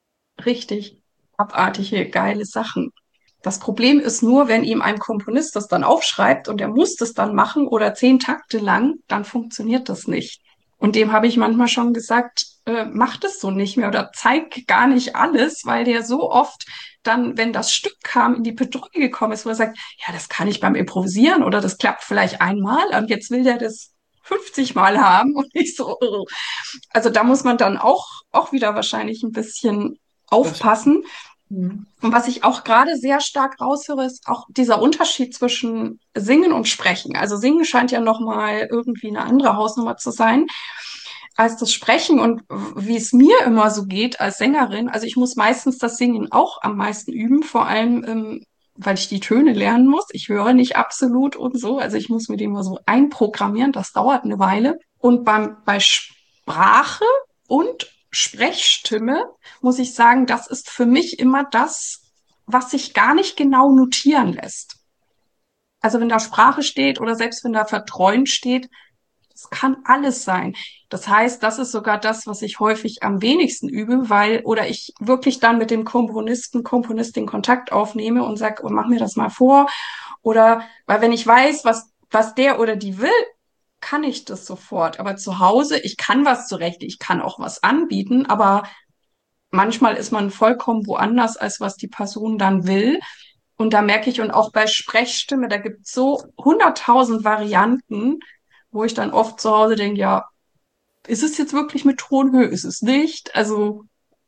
richtig abartige, geile Sachen. Das Problem ist nur, wenn ihm ein Komponist das dann aufschreibt und er muss das dann machen oder 10 Takte lang, dann funktioniert das nicht. Und dem habe ich manchmal schon gesagt, mach das so nicht mehr oder zeig gar nicht alles, weil der so oft dann, wenn das Stück kam, in die Bedrohung gekommen ist, wo er sagt, ja, das kann ich beim Improvisieren oder das klappt vielleicht einmal und jetzt will der das 50 Mal haben und ich so, also da muss man dann auch wieder wahrscheinlich ein bisschen aufpassen. Und was ich auch gerade sehr stark raushöre, ist auch dieser Unterschied zwischen Singen und Sprechen. Also Singen scheint ja nochmal irgendwie eine andere Hausnummer zu sein als das Sprechen, und wie es mir immer so geht als Sängerin. Also ich muss meistens das Singen auch am meisten üben, vor allem, weil ich die Töne lernen muss. Ich höre nicht absolut und so. Also ich muss mir die immer so einprogrammieren. Das dauert eine Weile. Und bei Sprache und Sprechstimme muss ich sagen, das ist für mich immer das, was sich gar nicht genau notieren lässt. Also wenn da Sprache steht oder selbst wenn da Verträumt steht, das kann alles sein. Das heißt, das ist sogar das, was ich häufig am wenigsten übe, oder ich wirklich dann mit dem Komponistin Kontakt aufnehme und sage, oh, mach mir das mal vor. Oder, weil wenn ich weiß, was der oder die will, kann ich das sofort. Aber zu Hause, ich kann was zurecht, ich kann auch was anbieten, aber manchmal ist man vollkommen woanders, als was die Person dann will. Und da merke ich, und auch bei Sprechstimme, da gibt es so 100.000 Varianten, wo ich dann oft zu Hause denke, ja, ist es jetzt wirklich mit Tonhöhe, ist es nicht? Also,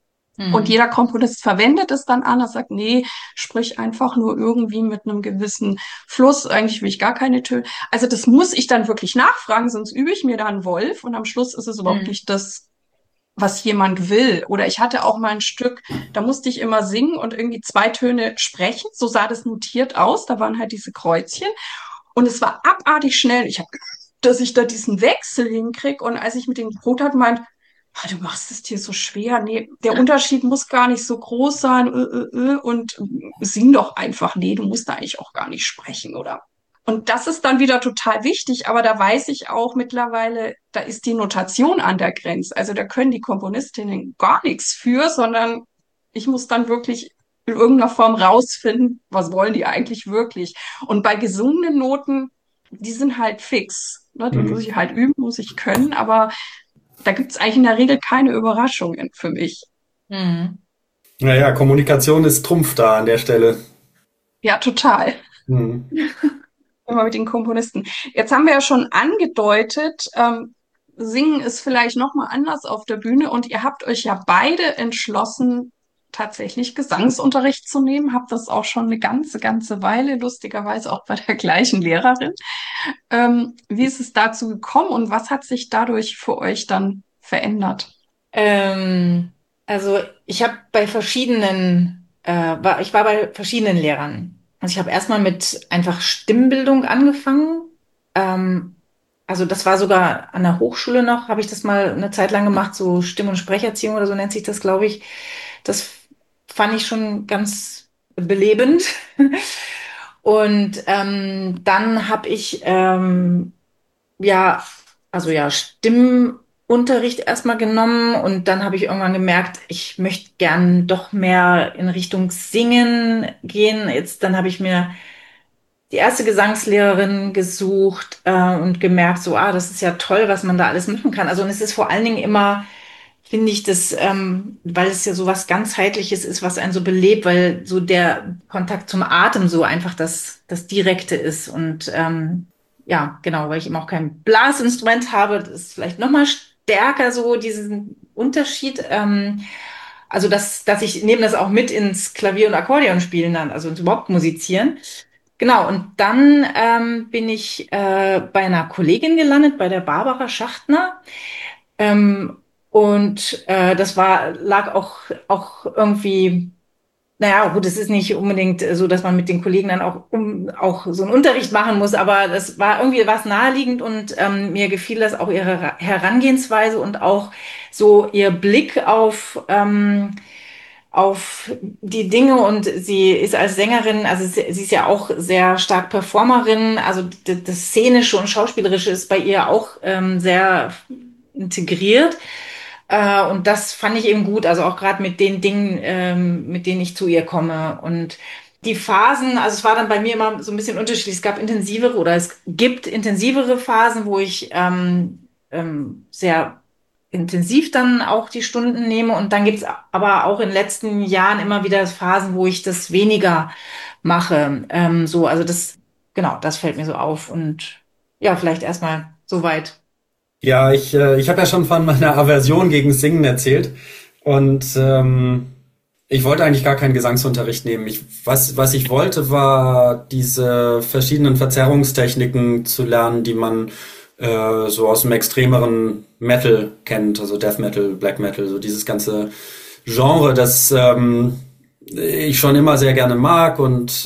und jeder Komponist verwendet es dann anders, sagt, nee, sprich einfach nur irgendwie mit einem gewissen Fluss, eigentlich will ich gar keine Töne. Also das muss ich dann wirklich nachfragen, sonst übe ich mir da einen Wolf und am Schluss ist es überhaupt nicht das, was jemand will. Oder ich hatte auch mal ein Stück, da musste ich immer singen und irgendwie 2 Töne sprechen. So sah das notiert aus. Da waren halt diese Kreuzchen. Und es war abartig schnell. Ich habe dass ich da diesen Wechsel hinkriege. Und als ich mit dem geprobt hat, meint, ah, du machst es dir so schwer. Nee, der Unterschied muss gar nicht so groß sein. Und sing doch einfach. Nee, du musst da eigentlich auch gar nicht sprechen, oder? Und das ist dann wieder total wichtig, aber da weiß ich auch mittlerweile, da ist die Notation an der Grenze. Also da können die Komponistinnen gar nichts für, sondern ich muss dann wirklich in irgendeiner Form rausfinden, was wollen die eigentlich wirklich. Und bei gesungenen Noten, die sind halt fix. Ne? Die muss Mhm. ich halt üben, muss ich können, aber da gibt's eigentlich in der Regel keine Überraschungen für mich. Mhm. Naja, Kommunikation ist Trumpf da an der Stelle. Ja, total. Mhm. Immer mit den Komponisten. Jetzt haben wir ja schon angedeutet, Singen ist vielleicht noch mal anders auf der Bühne und ihr habt euch ja beide entschlossen, tatsächlich Gesangsunterricht zu nehmen. Habt das auch schon eine ganze Weile, lustigerweise auch bei der gleichen Lehrerin. Wie ist es dazu gekommen und was hat sich dadurch für euch dann verändert? Ähm, also ich habe bei ich war bei verschiedenen Lehrern. Also ich habe erstmal mit einfach Stimmbildung angefangen. Ähm, also das war sogar an der Hochschule noch, habe ich das mal eine Zeit lang gemacht, so Stimm- und Sprecherziehung oder so nennt sich das, glaube ich. Das fand ich schon ganz belebend. Und dann habe ich ja, also ja, Stimmunterricht erstmal genommen und dann habe ich irgendwann gemerkt, ich möchte gern doch mehr in Richtung Singen gehen. Dann habe ich mir die erste Gesangslehrerin gesucht und gemerkt, so, das ist ja toll, was man da alles machen kann. Also und es ist vor allen Dingen immer, finde ich, das, weil es ja so was ganzheitliches ist, was einen so belebt, weil so der Kontakt zum Atem so einfach das Direkte ist und ja, genau, weil ich eben auch kein Blasinstrument habe, das ist vielleicht noch mal stärker so diesen Unterschied. Also dass ich nehme das auch mit ins Klavier und Akkordeon spielen dann, also ins überhaupt musizieren. Genau, und dann bin ich bei einer Kollegin gelandet, bei der Barbara Schachtner. Ähm, lag auch irgendwie, naja, gut, es ist nicht unbedingt so, dass man mit den Kollegen dann auch so einen Unterricht machen muss, aber das war irgendwie was naheliegend und mir gefiel das auch ihre Herangehensweise und auch so ihr Blick auf die Dinge und sie ist als Sängerin, also sie ist ja auch sehr stark Performerin, also das Szenische und Schauspielerische ist bei ihr auch sehr integriert. Und das fand ich eben gut, also auch gerade mit den Dingen, mit denen ich zu ihr komme. Und die Phasen, also es war dann bei mir immer so ein bisschen unterschiedlich. Es gab intensivere oder es gibt intensivere Phasen, wo ich sehr intensiv dann auch die Stunden nehme. Und dann gibt's aber auch in den letzten Jahren immer wieder Phasen, wo ich das weniger mache. Also genau, das fällt mir so auf. Und ja, vielleicht erstmal soweit. Ja, ich habe ja schon von meiner Aversion gegen Singen erzählt und ich wollte eigentlich gar keinen Gesangsunterricht nehmen. Was ich wollte, war diese verschiedenen Verzerrungstechniken zu lernen, die man so aus dem extremeren Metal kennt, also Death Metal, Black Metal, so dieses ganze Genre, das ich schon immer sehr gerne mag und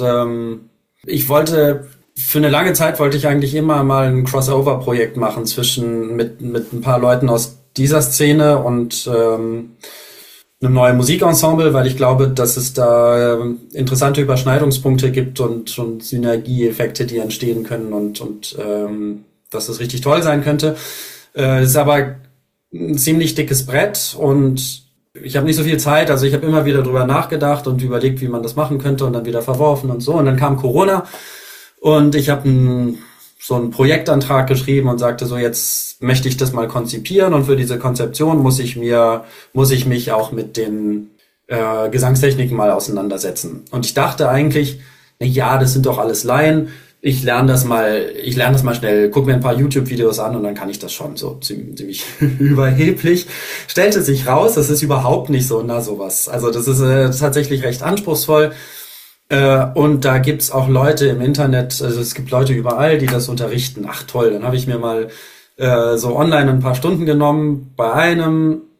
für eine lange Zeit wollte ich eigentlich immer mal ein Crossover-Projekt machen mit ein paar Leuten aus dieser Szene und einem neuen Musikensemble, weil ich glaube, dass es da interessante Überschneidungspunkte gibt und Synergieeffekte, die entstehen können und dass das richtig toll sein könnte. Es ist aber ein ziemlich dickes Brett und ich habe nicht so viel Zeit, also ich habe immer wieder drüber nachgedacht und überlegt, wie man das machen könnte und dann wieder verworfen und so. Und dann kam Corona und ich habe so einen Projektantrag geschrieben und sagte so, jetzt möchte ich das mal konzipieren und für diese Konzeption muss ich mich auch mit den Gesangstechniken mal auseinandersetzen. Und ich dachte eigentlich, na ja, das sind doch alles Laien. Ich lerne das mal schnell, guck mir ein paar YouTube-Videos an und dann kann ich das schon, so ziemlich überheblich. Stellte sich raus, das ist überhaupt nicht so, sowas. Also das ist tatsächlich recht anspruchsvoll. Und da gibt's auch Leute im Internet, also es gibt Leute überall, die das unterrichten. Ach toll, dann habe ich mir mal so online ein paar Stunden genommen bei einem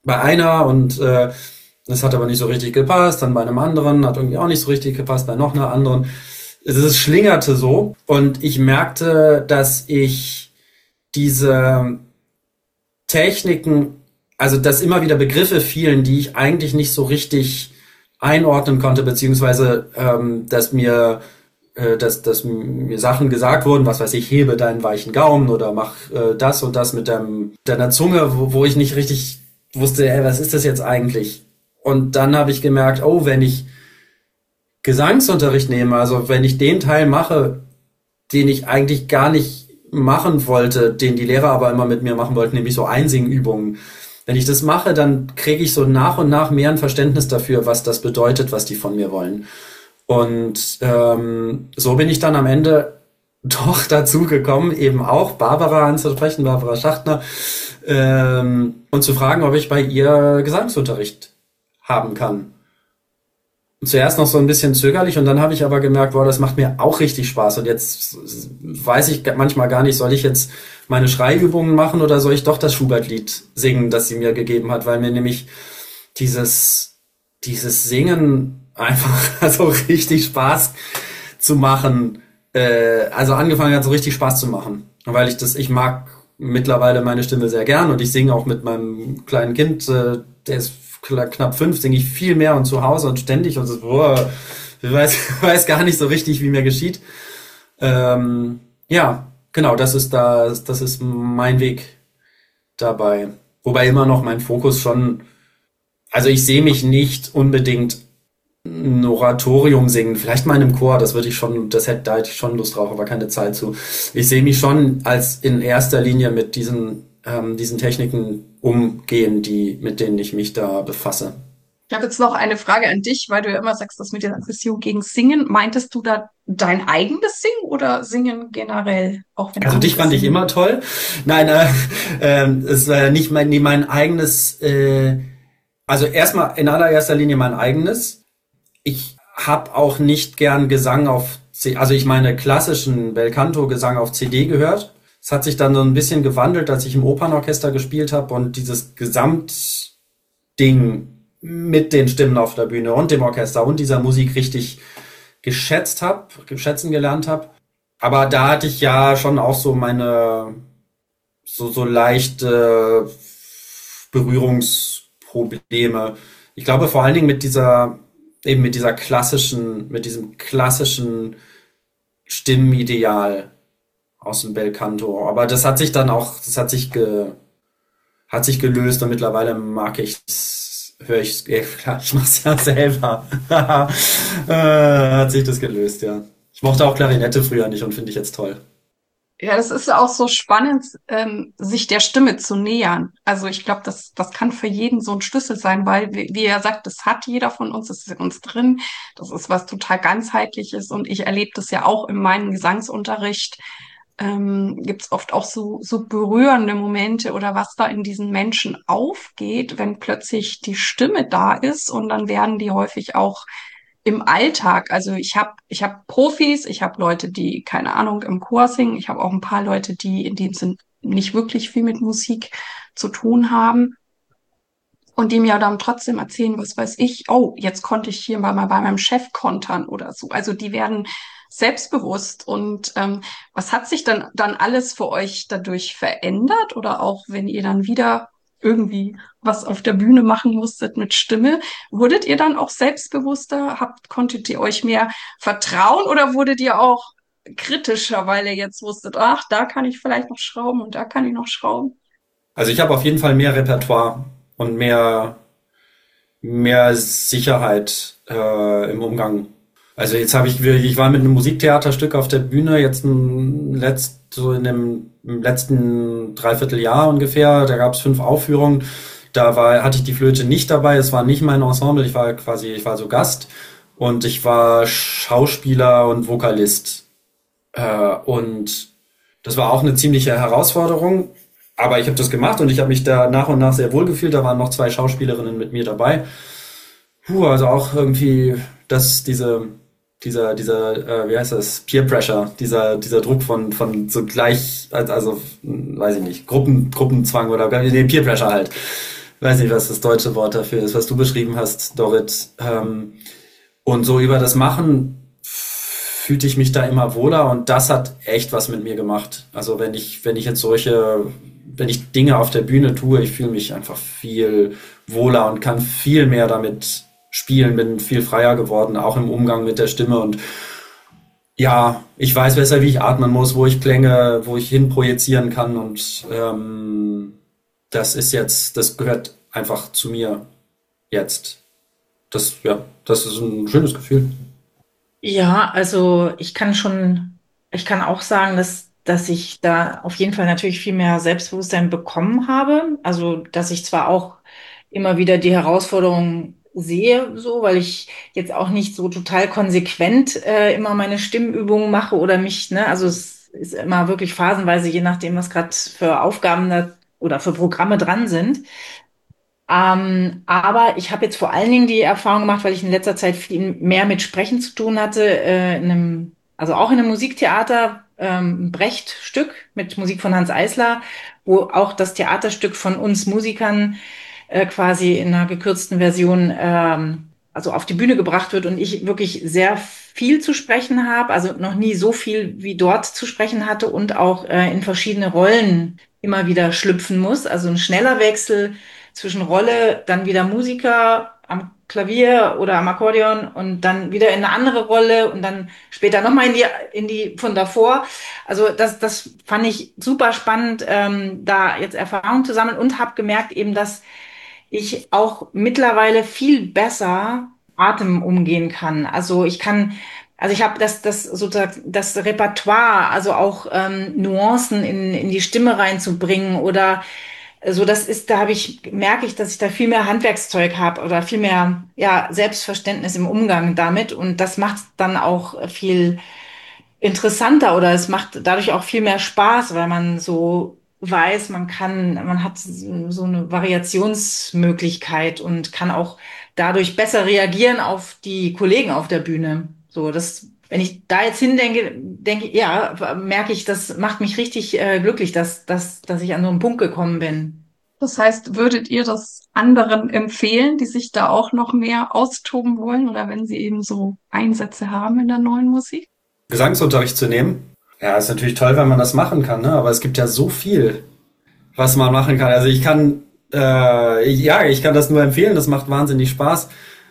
bei einer und das hat aber nicht so richtig gepasst, dann bei einem anderen, hat irgendwie auch nicht so richtig gepasst, bei noch einer anderen. Es schlingerte so und ich merkte, dass ich diese Techniken, also dass immer wieder Begriffe fielen, die ich eigentlich nicht so richtig einordnen konnte, beziehungsweise dass mir Sachen gesagt wurden, was weiß ich, hebe deinen weichen Gaumen oder mach das und das mit deiner Zunge, wo ich nicht richtig wusste, was ist das jetzt eigentlich? Und dann habe ich gemerkt, oh, wenn ich Gesangsunterricht nehme, also wenn ich den Teil mache, den ich eigentlich gar nicht machen wollte, den die Lehrer aber immer mit mir machen wollten, nämlich so Einsingübungen. Wenn ich das mache, dann kriege ich so nach und nach mehr ein Verständnis dafür, was das bedeutet, was die von mir wollen. Und so bin ich dann am Ende doch dazu gekommen, eben auch Barbara anzusprechen, Barbara Schachtner, und zu fragen, ob ich bei ihr Gesangsunterricht haben kann. Zuerst noch so ein bisschen zögerlich und dann habe ich aber gemerkt, boah, das macht mir auch richtig Spaß und jetzt weiß ich manchmal gar nicht, soll ich jetzt meine Schreiübungen machen oder soll ich doch das Schubert-Lied singen, das sie mir gegeben hat, weil mir nämlich dieses Singen einfach also richtig Spaß zu machen, also angefangen hat so richtig Spaß zu machen, weil ich mag mittlerweile meine Stimme sehr gern und ich singe auch mit meinem kleinen Kind, der ist knapp 5, singe ich viel mehr und zu Hause und ständig und so, boah, ich weiß gar nicht so richtig, wie mir geschieht. Ja, genau, das ist mein Weg dabei. Wobei immer noch mein Fokus schon, also ich sehe mich nicht unbedingt ein Oratorium singen, vielleicht mal in einem Chor, da hätte ich schon Lust drauf, aber keine Zeit zu. Ich sehe mich schon als in erster Linie mit diesen Techniken umgehen, mit denen ich mich da befasse. Ich habe jetzt noch eine Frage an dich, weil du ja immer sagst, das mit der Aggression gegen Singen. Meintest du da dein eigenes Singen oder Singen generell? Auch wenn also dich fand ich immer toll. Nein, es war nicht mein eigenes, also erstmal in allererster Linie mein eigenes. Ich habe auch nicht gern Gesang also ich meine klassischen Belcanto-Gesang auf CD gehört. Es hat sich dann so ein bisschen gewandelt, als ich im Opernorchester gespielt habe und dieses Gesamtding mit den Stimmen auf der Bühne und dem Orchester und dieser Musik richtig schätzen gelernt habe. Aber da hatte ich ja schon auch so meine so leichte Berührungsprobleme. Ich glaube vor allen Dingen mit diesem klassischen Stimmenideal aus dem Belcanto. Aber das hat sich gelöst und mittlerweile höre ich klar, ich mach's ja selber. Hat sich das gelöst, ja. Ich mochte auch Klarinette früher nicht und finde ich jetzt toll. Ja, das ist ja auch so spannend, sich der Stimme zu nähern. Also ich glaube, das kann für jeden so ein Schlüssel sein, weil, wie er sagt, das hat jeder von uns, das ist in uns drin. Das ist was total ganzheitliches und ich erlebe das ja auch in meinem Gesangsunterricht. Gibt's oft auch so berührende Momente oder was da in diesen Menschen aufgeht, wenn plötzlich die Stimme da ist und dann werden die häufig auch im Alltag, also ich hab Profis, ich habe Leute, die, keine Ahnung, im Chor singen, ich habe auch ein paar Leute, die in dem Sinn nicht wirklich viel mit Musik zu tun haben und die mir dann trotzdem erzählen, was weiß ich, oh, jetzt konnte ich hier mal bei meinem Chef kontern oder so. Also die werden selbstbewusst und was hat sich dann alles für euch dadurch verändert oder auch wenn ihr dann wieder irgendwie was auf der Bühne machen musstet mit Stimme. Wurdet ihr dann auch selbstbewusster? Konntet ihr euch mehr vertrauen oder wurdet ihr auch kritischer, weil ihr jetzt wusstet, ach, da kann ich vielleicht noch schrauben und da kann ich noch schrauben? Also ich habe auf jeden Fall mehr Repertoire und mehr Sicherheit im Umgang. Also jetzt ich war mit einem Musiktheaterstück auf der Bühne so in dem letzten Dreivierteljahr ungefähr. Da gab es 5 Aufführungen. Hatte ich die Flöte nicht dabei. Es war nicht mein Ensemble. Ich war so Gast und ich war Schauspieler und Vokalist. Und das war auch eine ziemliche Herausforderung. Aber ich habe das gemacht und ich habe mich da nach und nach sehr wohl gefühlt. Da waren noch 2 Schauspielerinnen mit mir dabei. Also auch irgendwie wie heißt das, Peer Pressure, dieser Druck von so gleich, also weiß ich nicht, Gruppenzwang oder Peer Pressure halt. weiß nicht, was das deutsche Wort dafür ist, was du beschrieben hast, Dorit. Und so über das Machen fühlte ich mich da immer wohler und das hat echt was mit mir gemacht. Also wenn ich jetzt wenn ich Dinge auf der Bühne tue, ich fühle mich einfach viel wohler und kann viel mehr damit spielen, bin viel freier geworden, auch im Umgang mit der Stimme und ja, ich weiß besser, wie ich atmen muss, wo ich Klänge, wo ich hin projizieren kann und das gehört einfach zu mir jetzt. Das ist ein schönes Gefühl. Ja, also ich kann auch sagen, dass ich da auf jeden Fall natürlich viel mehr Selbstbewusstsein bekommen habe. Also, dass ich zwar auch immer wieder die Herausforderungen sehe, so, weil ich jetzt auch nicht so total konsequent immer meine Stimmübungen mache oder mich, ne, also es ist immer wirklich phasenweise, je nachdem, was gerade für Aufgaben da oder für Programme dran sind. Aber ich habe jetzt vor allen Dingen die Erfahrung gemacht, weil ich in letzter Zeit viel mehr mit Sprechen zu tun hatte, also auch in einem Musiktheater, ein Brecht-Stück mit Musik von Hanns Eisler, wo auch das Theaterstück von uns Musikern quasi in einer gekürzten Version also auf die Bühne gebracht wird und ich wirklich sehr viel zu sprechen habe, also noch nie so viel wie dort zu sprechen hatte und auch in verschiedene Rollen immer wieder schlüpfen muss. Also ein schneller Wechsel zwischen Rolle, dann wieder Musiker am Klavier oder am Akkordeon und dann wieder in eine andere Rolle und dann später nochmal in die von davor. Also das fand ich super spannend, da jetzt Erfahrung zu sammeln und habe gemerkt eben, dass ich auch mittlerweile viel besser Atem umgehen kann. Also ich habe das sozusagen das Repertoire, also auch Nuancen in die Stimme reinzubringen oder so, merke ich, dass ich da viel mehr Handwerkszeug habe oder viel mehr, ja, Selbstverständnis im Umgang damit und das macht dann auch viel interessanter oder es macht dadurch auch viel mehr Spaß, weil man so weiß, man hat so eine Variationsmöglichkeit und kann auch dadurch besser reagieren auf die Kollegen auf der Bühne. So, wenn ich da jetzt merke ich, das macht mich richtig glücklich, dass ich an so einen Punkt gekommen bin. Das heißt, würdet ihr das anderen empfehlen, die sich da auch noch mehr austoben wollen oder wenn sie eben so Einsätze haben in der neuen Musik? Gesangsunterricht zu nehmen. Ja, ist natürlich toll, wenn man das machen kann, ne? Aber es gibt ja so viel, was man machen kann. Also ich kann das nur empfehlen. Das macht wahnsinnig Spaß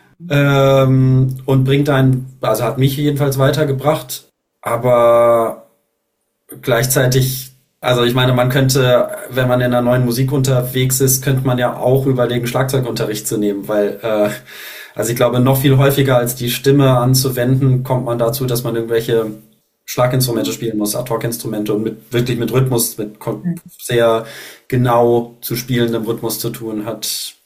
und also hat mich jedenfalls weitergebracht. Aber gleichzeitig, also ich meine, man könnte, wenn man in einer neuen Musik unterwegs ist, könnte man ja auch überlegen, Schlagzeugunterricht zu nehmen, weil also ich glaube, noch viel häufiger als die Stimme anzuwenden, kommt man dazu, dass man irgendwelche Schlaginstrumente spielen muss, Ad-hoc-Instrumente und wirklich mit Rhythmus, mit sehr genau zu spielendem Rhythmus zu tun hat.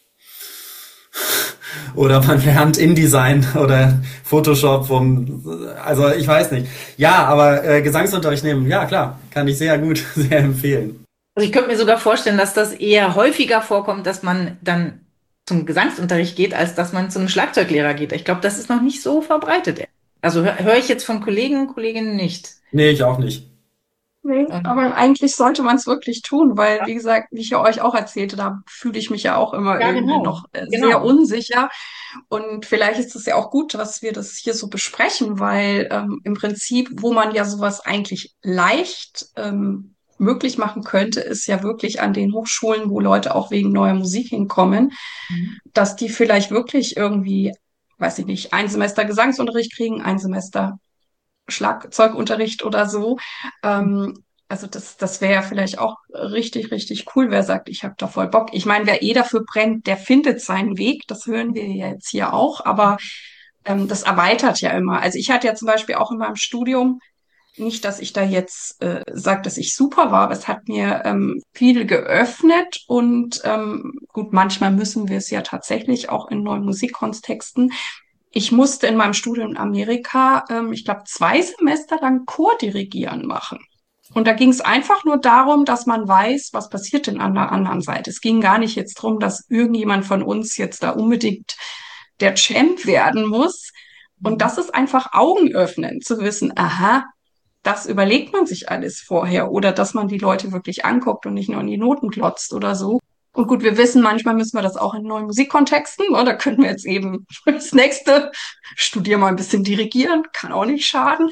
Oder man lernt InDesign oder Photoshop also ich weiß nicht. Ja, aber Gesangsunterricht nehmen, ja klar, kann ich sehr gut, sehr empfehlen. Also ich könnte mir sogar vorstellen, dass das eher häufiger vorkommt, dass man dann zum Gesangsunterricht geht, als dass man zu einem Schlagzeuglehrer geht. Ich glaube, das ist noch nicht so verbreitet. Also höre ich jetzt von Kolleginnen nicht. Nee, ich auch nicht. Nee, aber eigentlich sollte man es wirklich tun, weil, wie gesagt, wie ich ja euch auch erzählte, da fühle ich mich ja auch immer Ja, irgendwie genau. noch Genau. sehr unsicher. Und vielleicht ist es ja auch gut, dass wir das hier so besprechen, weil im Prinzip, wo man ja sowas eigentlich leicht möglich machen könnte, ist ja wirklich an den Hochschulen, wo Leute auch wegen neuer Musik hinkommen, dass die vielleicht wirklich irgendwie, weiß ich nicht, ein Semester Gesangsunterricht kriegen, ein Semester Schlagzeugunterricht oder so. Also das wäre ja vielleicht auch richtig, richtig cool, wer sagt, ich habe da voll Bock. Ich meine, wer dafür brennt, der findet seinen Weg. Das hören wir ja jetzt hier auch, aber das erweitert ja immer. Also ich hatte ja zum Beispiel auch in meinem Studium, nicht, dass ich da jetzt sage, dass ich super war, aber es hat mir viel geöffnet und gut, manchmal müssen wir es ja tatsächlich auch in neuen Musikkontexten. Ich musste in meinem Studium in Amerika, ich glaube, 2 Semester lang Chordirigieren machen. Und da ging es einfach nur darum, dass man weiß, was passiert denn an der anderen Seite. Es ging gar nicht jetzt darum, dass irgendjemand von uns jetzt da unbedingt der Champ werden muss. Und das ist einfach Augen öffnen, zu wissen, aha, das überlegt man sich alles vorher oder dass man die Leute wirklich anguckt und nicht nur in die Noten glotzt oder so. Und gut, wir wissen, manchmal müssen wir das auch in neuen Musikkontexten. Da könnten wir jetzt eben das nächste Studier mal ein bisschen dirigieren, kann auch nicht schaden.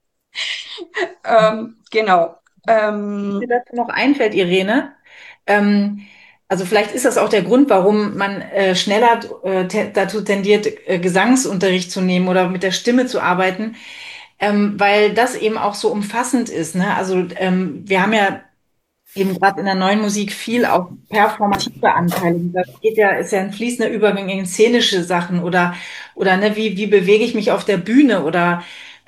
Genau. Mir dazu noch einfällt, Irene, ähm, also vielleicht ist das auch der Grund, warum man schneller dazu tendiert, Gesangsunterricht zu nehmen oder mit der Stimme zu arbeiten, weil das eben auch so umfassend ist. Ne? Also wir haben ja eben gerade in der neuen Musik viel auch performative Anteile. Das ist ja ein fließender Übergang in szenische Sachen oder ne, wie bewege ich mich auf der Bühne oder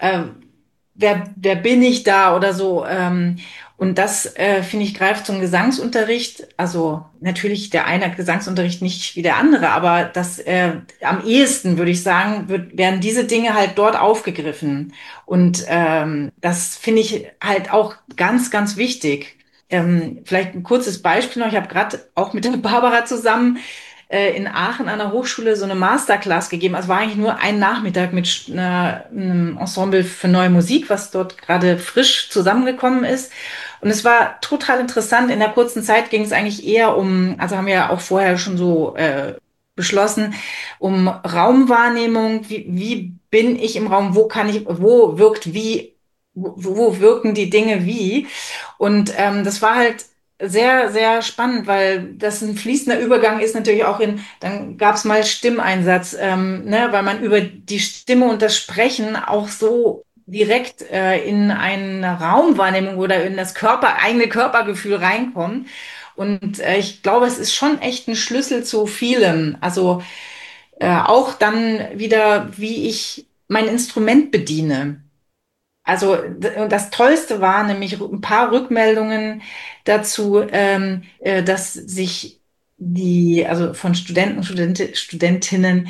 wer bin ich da oder so. Und das, finde ich, greift zum Gesangsunterricht. Also natürlich der eine Gesangsunterricht nicht wie der andere, aber das am ehesten, würde ich sagen, werden diese Dinge halt dort aufgegriffen. Und das finde ich halt auch ganz, ganz wichtig. Vielleicht ein kurzes Beispiel noch. Ich habe gerade auch mit der Barbara zusammen in Aachen an der Hochschule so eine Masterclass gegeben. Also war eigentlich nur ein Nachmittag mit einem Ensemble für neue Musik, was dort gerade frisch zusammengekommen ist. Und es war total interessant. In der kurzen Zeit ging es eigentlich eher also haben wir ja auch vorher schon so beschlossen, um Raumwahrnehmung. Wie bin ich im Raum? Wo wirkt wie? Wo wirken die Dinge wie? Und das war halt sehr, sehr spannend, weil das ein fließender Übergang ist natürlich auch dann gab es mal Stimmeinsatz, ne, weil man über die Stimme und das Sprechen auch so direkt in eine Raumwahrnehmung oder in das eigene Körpergefühl reinkommt. Und ich glaube, es ist schon echt ein Schlüssel zu vielem. Also auch dann wieder, wie ich mein Instrument bediene. Also das Tollste war nämlich ein paar Rückmeldungen dazu, dass sich also von Studentinnen,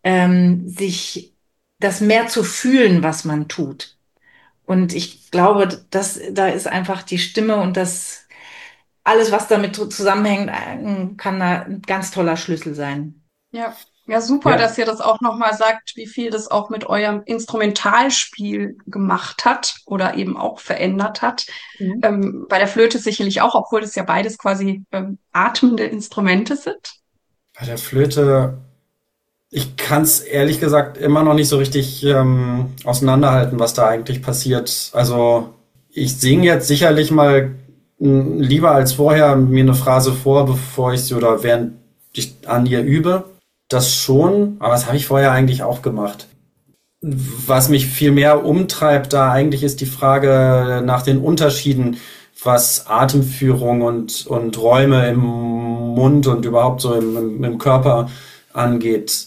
sich das mehr zu fühlen, was man tut. Und ich glaube, da ist einfach die Stimme und das alles, was damit zusammenhängt, kann da ein ganz toller Schlüssel sein. Ja, ja, super, Ja. dass ihr das auch nochmal sagt, wie viel das auch mit eurem Instrumentalspiel gemacht hat oder eben auch verändert hat. Mhm. Bei der Flöte sicherlich auch, obwohl das ja beides quasi atmende Instrumente sind. Bei der Flöte, ich kann es ehrlich gesagt immer noch nicht so richtig auseinanderhalten, was da eigentlich passiert. Also ich singe jetzt sicherlich mal lieber als vorher mir eine Phrase vor, bevor ich sie oder während ich an ihr übe. Das schon, aber das habe ich vorher eigentlich auch gemacht. Was mich viel mehr umtreibt da eigentlich ist die Frage nach den Unterschieden, was Atemführung und Räume im Mund und überhaupt so im Körper angeht.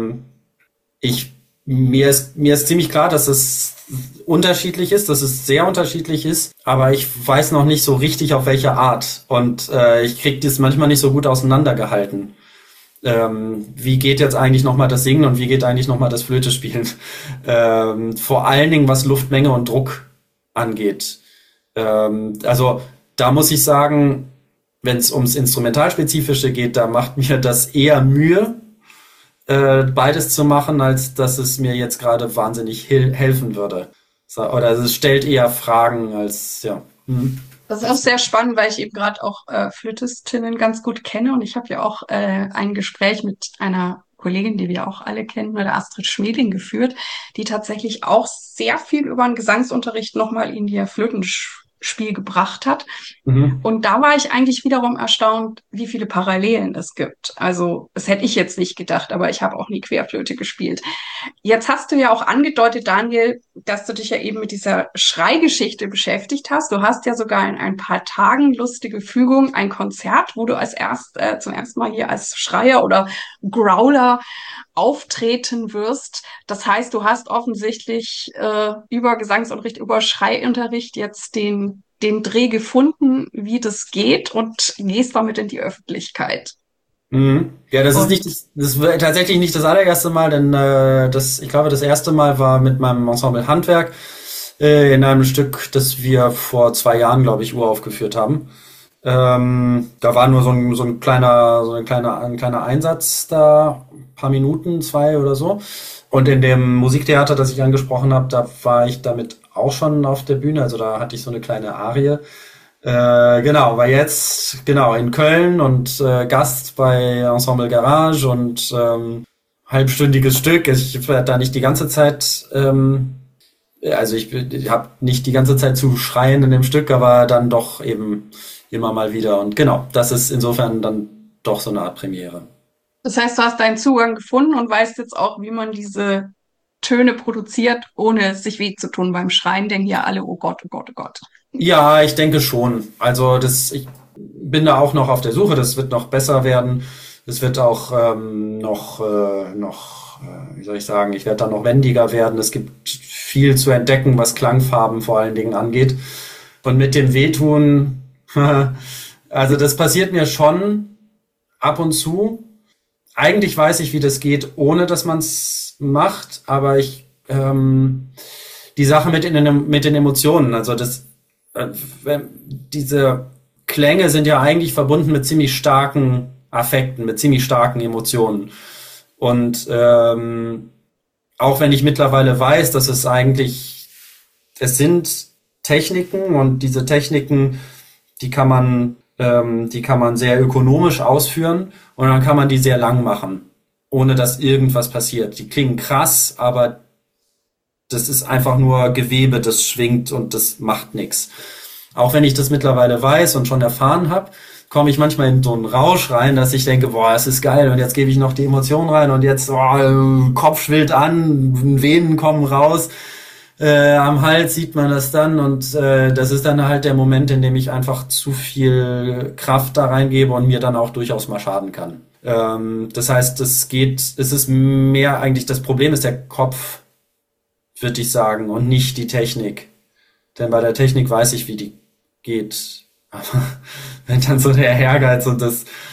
Mir ist ziemlich klar, dass es unterschiedlich ist, dass es sehr unterschiedlich ist, aber ich weiß noch nicht so richtig, auf welche Art. Und ich kriege das manchmal nicht so gut auseinandergehalten. Wie geht jetzt eigentlich nochmal das Singen und wie geht eigentlich nochmal das Flötespielen? Vor allen Dingen, was Luftmenge und Druck angeht. Also da muss ich sagen, wenn es ums Instrumentalspezifische geht, da macht mir das eher Mühe, beides zu machen, als dass es mir jetzt gerade wahnsinnig helfen würde. So, oder es stellt eher Fragen als, ja. Das ist auch sehr spannend, weil ich eben gerade auch Flötistinnen ganz gut kenne und ich habe ja auch ein Gespräch mit einer Kollegin, die wir auch alle kennen, mit der Astrid Schmeling geführt, die tatsächlich auch sehr viel über den Gesangsunterricht nochmal in ihr Flötenspiel gebracht hat. Mhm. Und da war ich eigentlich wiederum erstaunt, wie viele Parallelen es gibt. Also, das hätte ich jetzt nicht gedacht, aber ich habe auch nie Querflöte gespielt. Jetzt hast du ja auch angedeutet, Daniel, dass du dich ja eben mit dieser Schreigeschichte beschäftigt hast. Du hast ja sogar in ein paar Tagen lustige Fügung ein Konzert, wo du zum ersten Mal hier als Schreier oder Growler auftreten wirst. Das heißt, du hast offensichtlich über Gesangsunterricht, über Schreiunterricht jetzt den Dreh gefunden, wie das geht und gehst damit in die Öffentlichkeit. Mhm. Ja, das ist Und das war tatsächlich nicht das allererste Mal, denn ich glaube, das erste Mal war mit meinem Ensemble Handwerk in einem Stück, das wir vor 2 Jahren, glaube ich, uraufgeführt haben. Da war nur ein kleiner Einsatz da, ein paar Minuten, 2 oder so. Und in dem Musiktheater, das ich angesprochen habe, da war ich damit auch schon auf der Bühne. Also da hatte ich so eine kleine Arie Genau, war jetzt genau in Köln und Gast bei Ensemble Garage und halbstündiges Stück. Ich werde da nicht die ganze Zeit, also ich habe nicht die ganze Zeit zu schreien in dem Stück, aber dann doch eben immer mal wieder. Und genau, das ist insofern dann doch so eine Art Premiere. Das heißt, du hast deinen Zugang gefunden und weißt jetzt auch, wie man diese Töne produziert, ohne sich weh zu tun beim Schreien, denn hier alle, oh Gott, oh Gott, oh Gott. Ja, ich denke schon. Also ich bin da auch noch auf der Suche. Das wird noch besser werden. Es wird auch wie soll ich sagen, ich werde da noch wendiger werden. Es gibt viel zu entdecken, was Klangfarben vor allen Dingen angeht. Und mit dem Wehtun, also das passiert mir schon ab und zu. Eigentlich weiß ich, wie das geht, ohne dass man es macht, aber die Sache mit den Emotionen, also diese Klänge sind ja eigentlich verbunden mit ziemlich starken Affekten, mit ziemlich starken Emotionen. Und auch wenn ich mittlerweile weiß, dass es sind Techniken und diese Techniken, die kann man sehr ökonomisch ausführen und dann kann man die sehr lang machen, ohne dass irgendwas passiert. Die klingen krass, aber das ist einfach nur Gewebe, das schwingt und das macht nichts. Auch wenn ich das mittlerweile weiß und schon erfahren habe, komme ich manchmal in so einen Rausch rein, dass ich denke, boah, es ist geil und jetzt gebe ich noch die Emotion rein und jetzt Kopf schwillt an, Venen kommen raus, am Hals sieht man das dann und das ist dann halt der Moment, in dem ich einfach zu viel Kraft da reingebe und mir dann auch durchaus mal schaden kann. Das heißt, es ist mehr eigentlich, das Problem ist der Kopf, würde ich sagen, und nicht die Technik. Denn bei der Technik weiß ich, wie die geht. Aber wenn dann so der Ehrgeiz und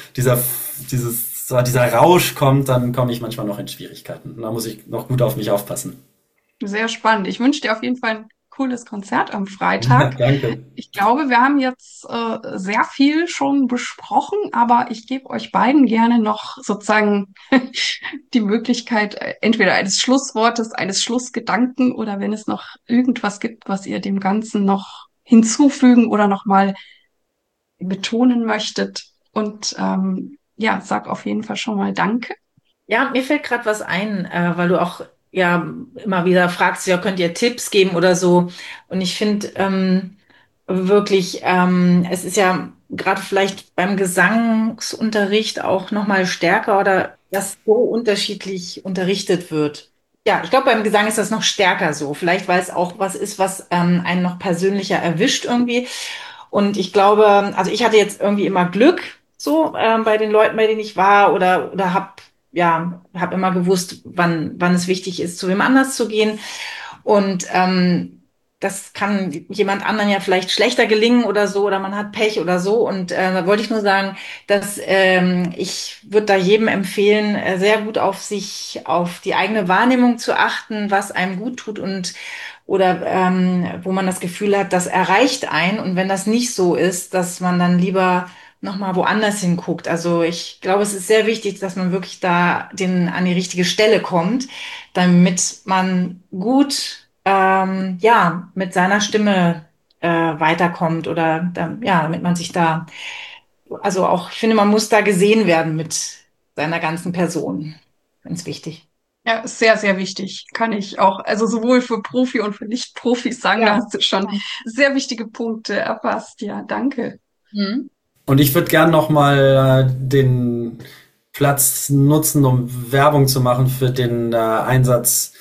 dieser Rausch kommt, dann komme ich manchmal noch in Schwierigkeiten. Und da muss ich noch gut auf mich aufpassen. Sehr spannend. Ich wünsche dir auf jeden Fall ein cooles Konzert am Freitag. Danke. Ich glaube, wir haben jetzt sehr viel schon besprochen, aber ich gebe euch beiden gerne noch sozusagen die Möglichkeit, entweder eines Schlusswortes, eines Schlussgedanken oder wenn es noch irgendwas gibt, was ihr dem Ganzen noch hinzufügen oder nochmal betonen möchtet. Und ja, sag auf jeden Fall schon mal Danke. Ja, mir fällt gerade was ein, weil du auch ja immer wieder fragst, ja, könnt ihr Tipps geben oder so? Und ich finde wirklich, es ist ja gerade vielleicht beim Gesangsunterricht auch noch mal stärker oder dass so unterschiedlich unterrichtet wird. Ja, ich glaube, beim Gesang ist das noch stärker so. Vielleicht, weil es auch was ist, was einen noch persönlicher erwischt irgendwie. Und ich glaube, also ich hatte jetzt irgendwie immer Glück so bei den Leuten, bei denen ich war oder hab immer gewusst, wann es wichtig ist, zu wem anders zu gehen. Und das kann jemand anderen ja vielleicht schlechter gelingen oder so, oder man hat Pech oder so. Und da wollte ich nur sagen, dass ich würde da jedem empfehlen, sehr gut auf die eigene Wahrnehmung zu achten, was einem gut tut und oder wo man das Gefühl hat, das erreicht einen. Und wenn das nicht so ist, dass man dann lieber nochmal woanders hinguckt. Also ich glaube, es ist sehr wichtig, dass man wirklich da an die richtige Stelle kommt, damit man gut mit seiner Stimme weiterkommt oder damit man sich da, also auch, ich finde, man muss da gesehen werden mit seiner ganzen Person. Ganz wichtig. Ja, ist sehr, sehr wichtig. Kann ich auch, also sowohl für Profi und für Nicht-Profis sagen, da Ja. hast du schon sehr wichtige Punkte erfasst. Ja, danke. Mhm. Und ich würde gern noch mal den Platz nutzen, um Werbung zu machen für den Einsatz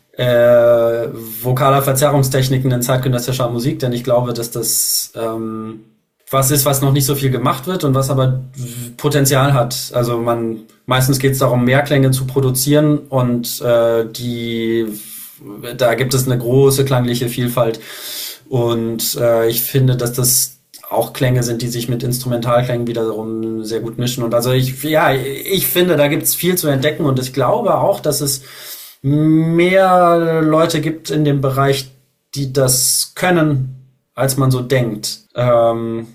vokaler Verzerrungstechniken in zeitgenössischer Musik, denn ich glaube, dass das was ist, was noch nicht so viel gemacht wird und was aber Potenzial hat. Also meistens geht es darum, Mehrklänge zu produzieren und da gibt es eine große klangliche Vielfalt und ich finde, dass das auch Klänge sind, die sich mit Instrumentalklängen wiederum sehr gut mischen. Und also ich finde, da gibt es viel zu entdecken und ich glaube auch, dass es mehr Leute gibt in dem Bereich, die das können, als man so denkt. Ich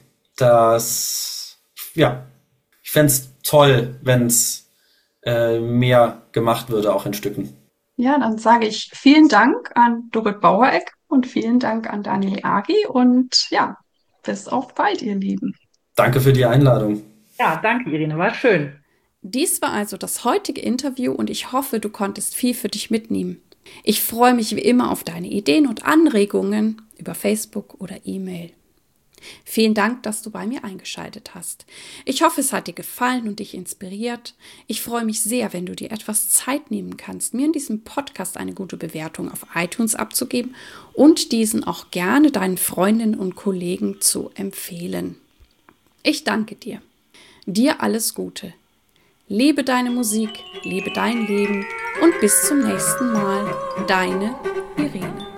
fände es toll, wenn es mehr gemacht würde, auch in Stücken. Ja, dann sage ich vielen Dank an Dorit Bauereck und vielen Dank an Daniel Agi und ja, bis auf bald, ihr Lieben. Danke für die Einladung. Ja, danke, Irene, war schön. Dies war also das heutige Interview und ich hoffe, du konntest viel für dich mitnehmen. Ich freue mich wie immer auf deine Ideen und Anregungen über Facebook oder E-Mail. Vielen Dank, dass du bei mir eingeschaltet hast. Ich hoffe, es hat dir gefallen und dich inspiriert. Ich freue mich sehr, wenn du dir etwas Zeit nehmen kannst, mir in diesem Podcast eine gute Bewertung auf iTunes abzugeben und diesen auch gerne deinen Freundinnen und Kollegen zu empfehlen. Ich danke dir. Dir alles Gute. Lebe deine Musik, lebe dein Leben und bis zum nächsten Mal. Deine Irene.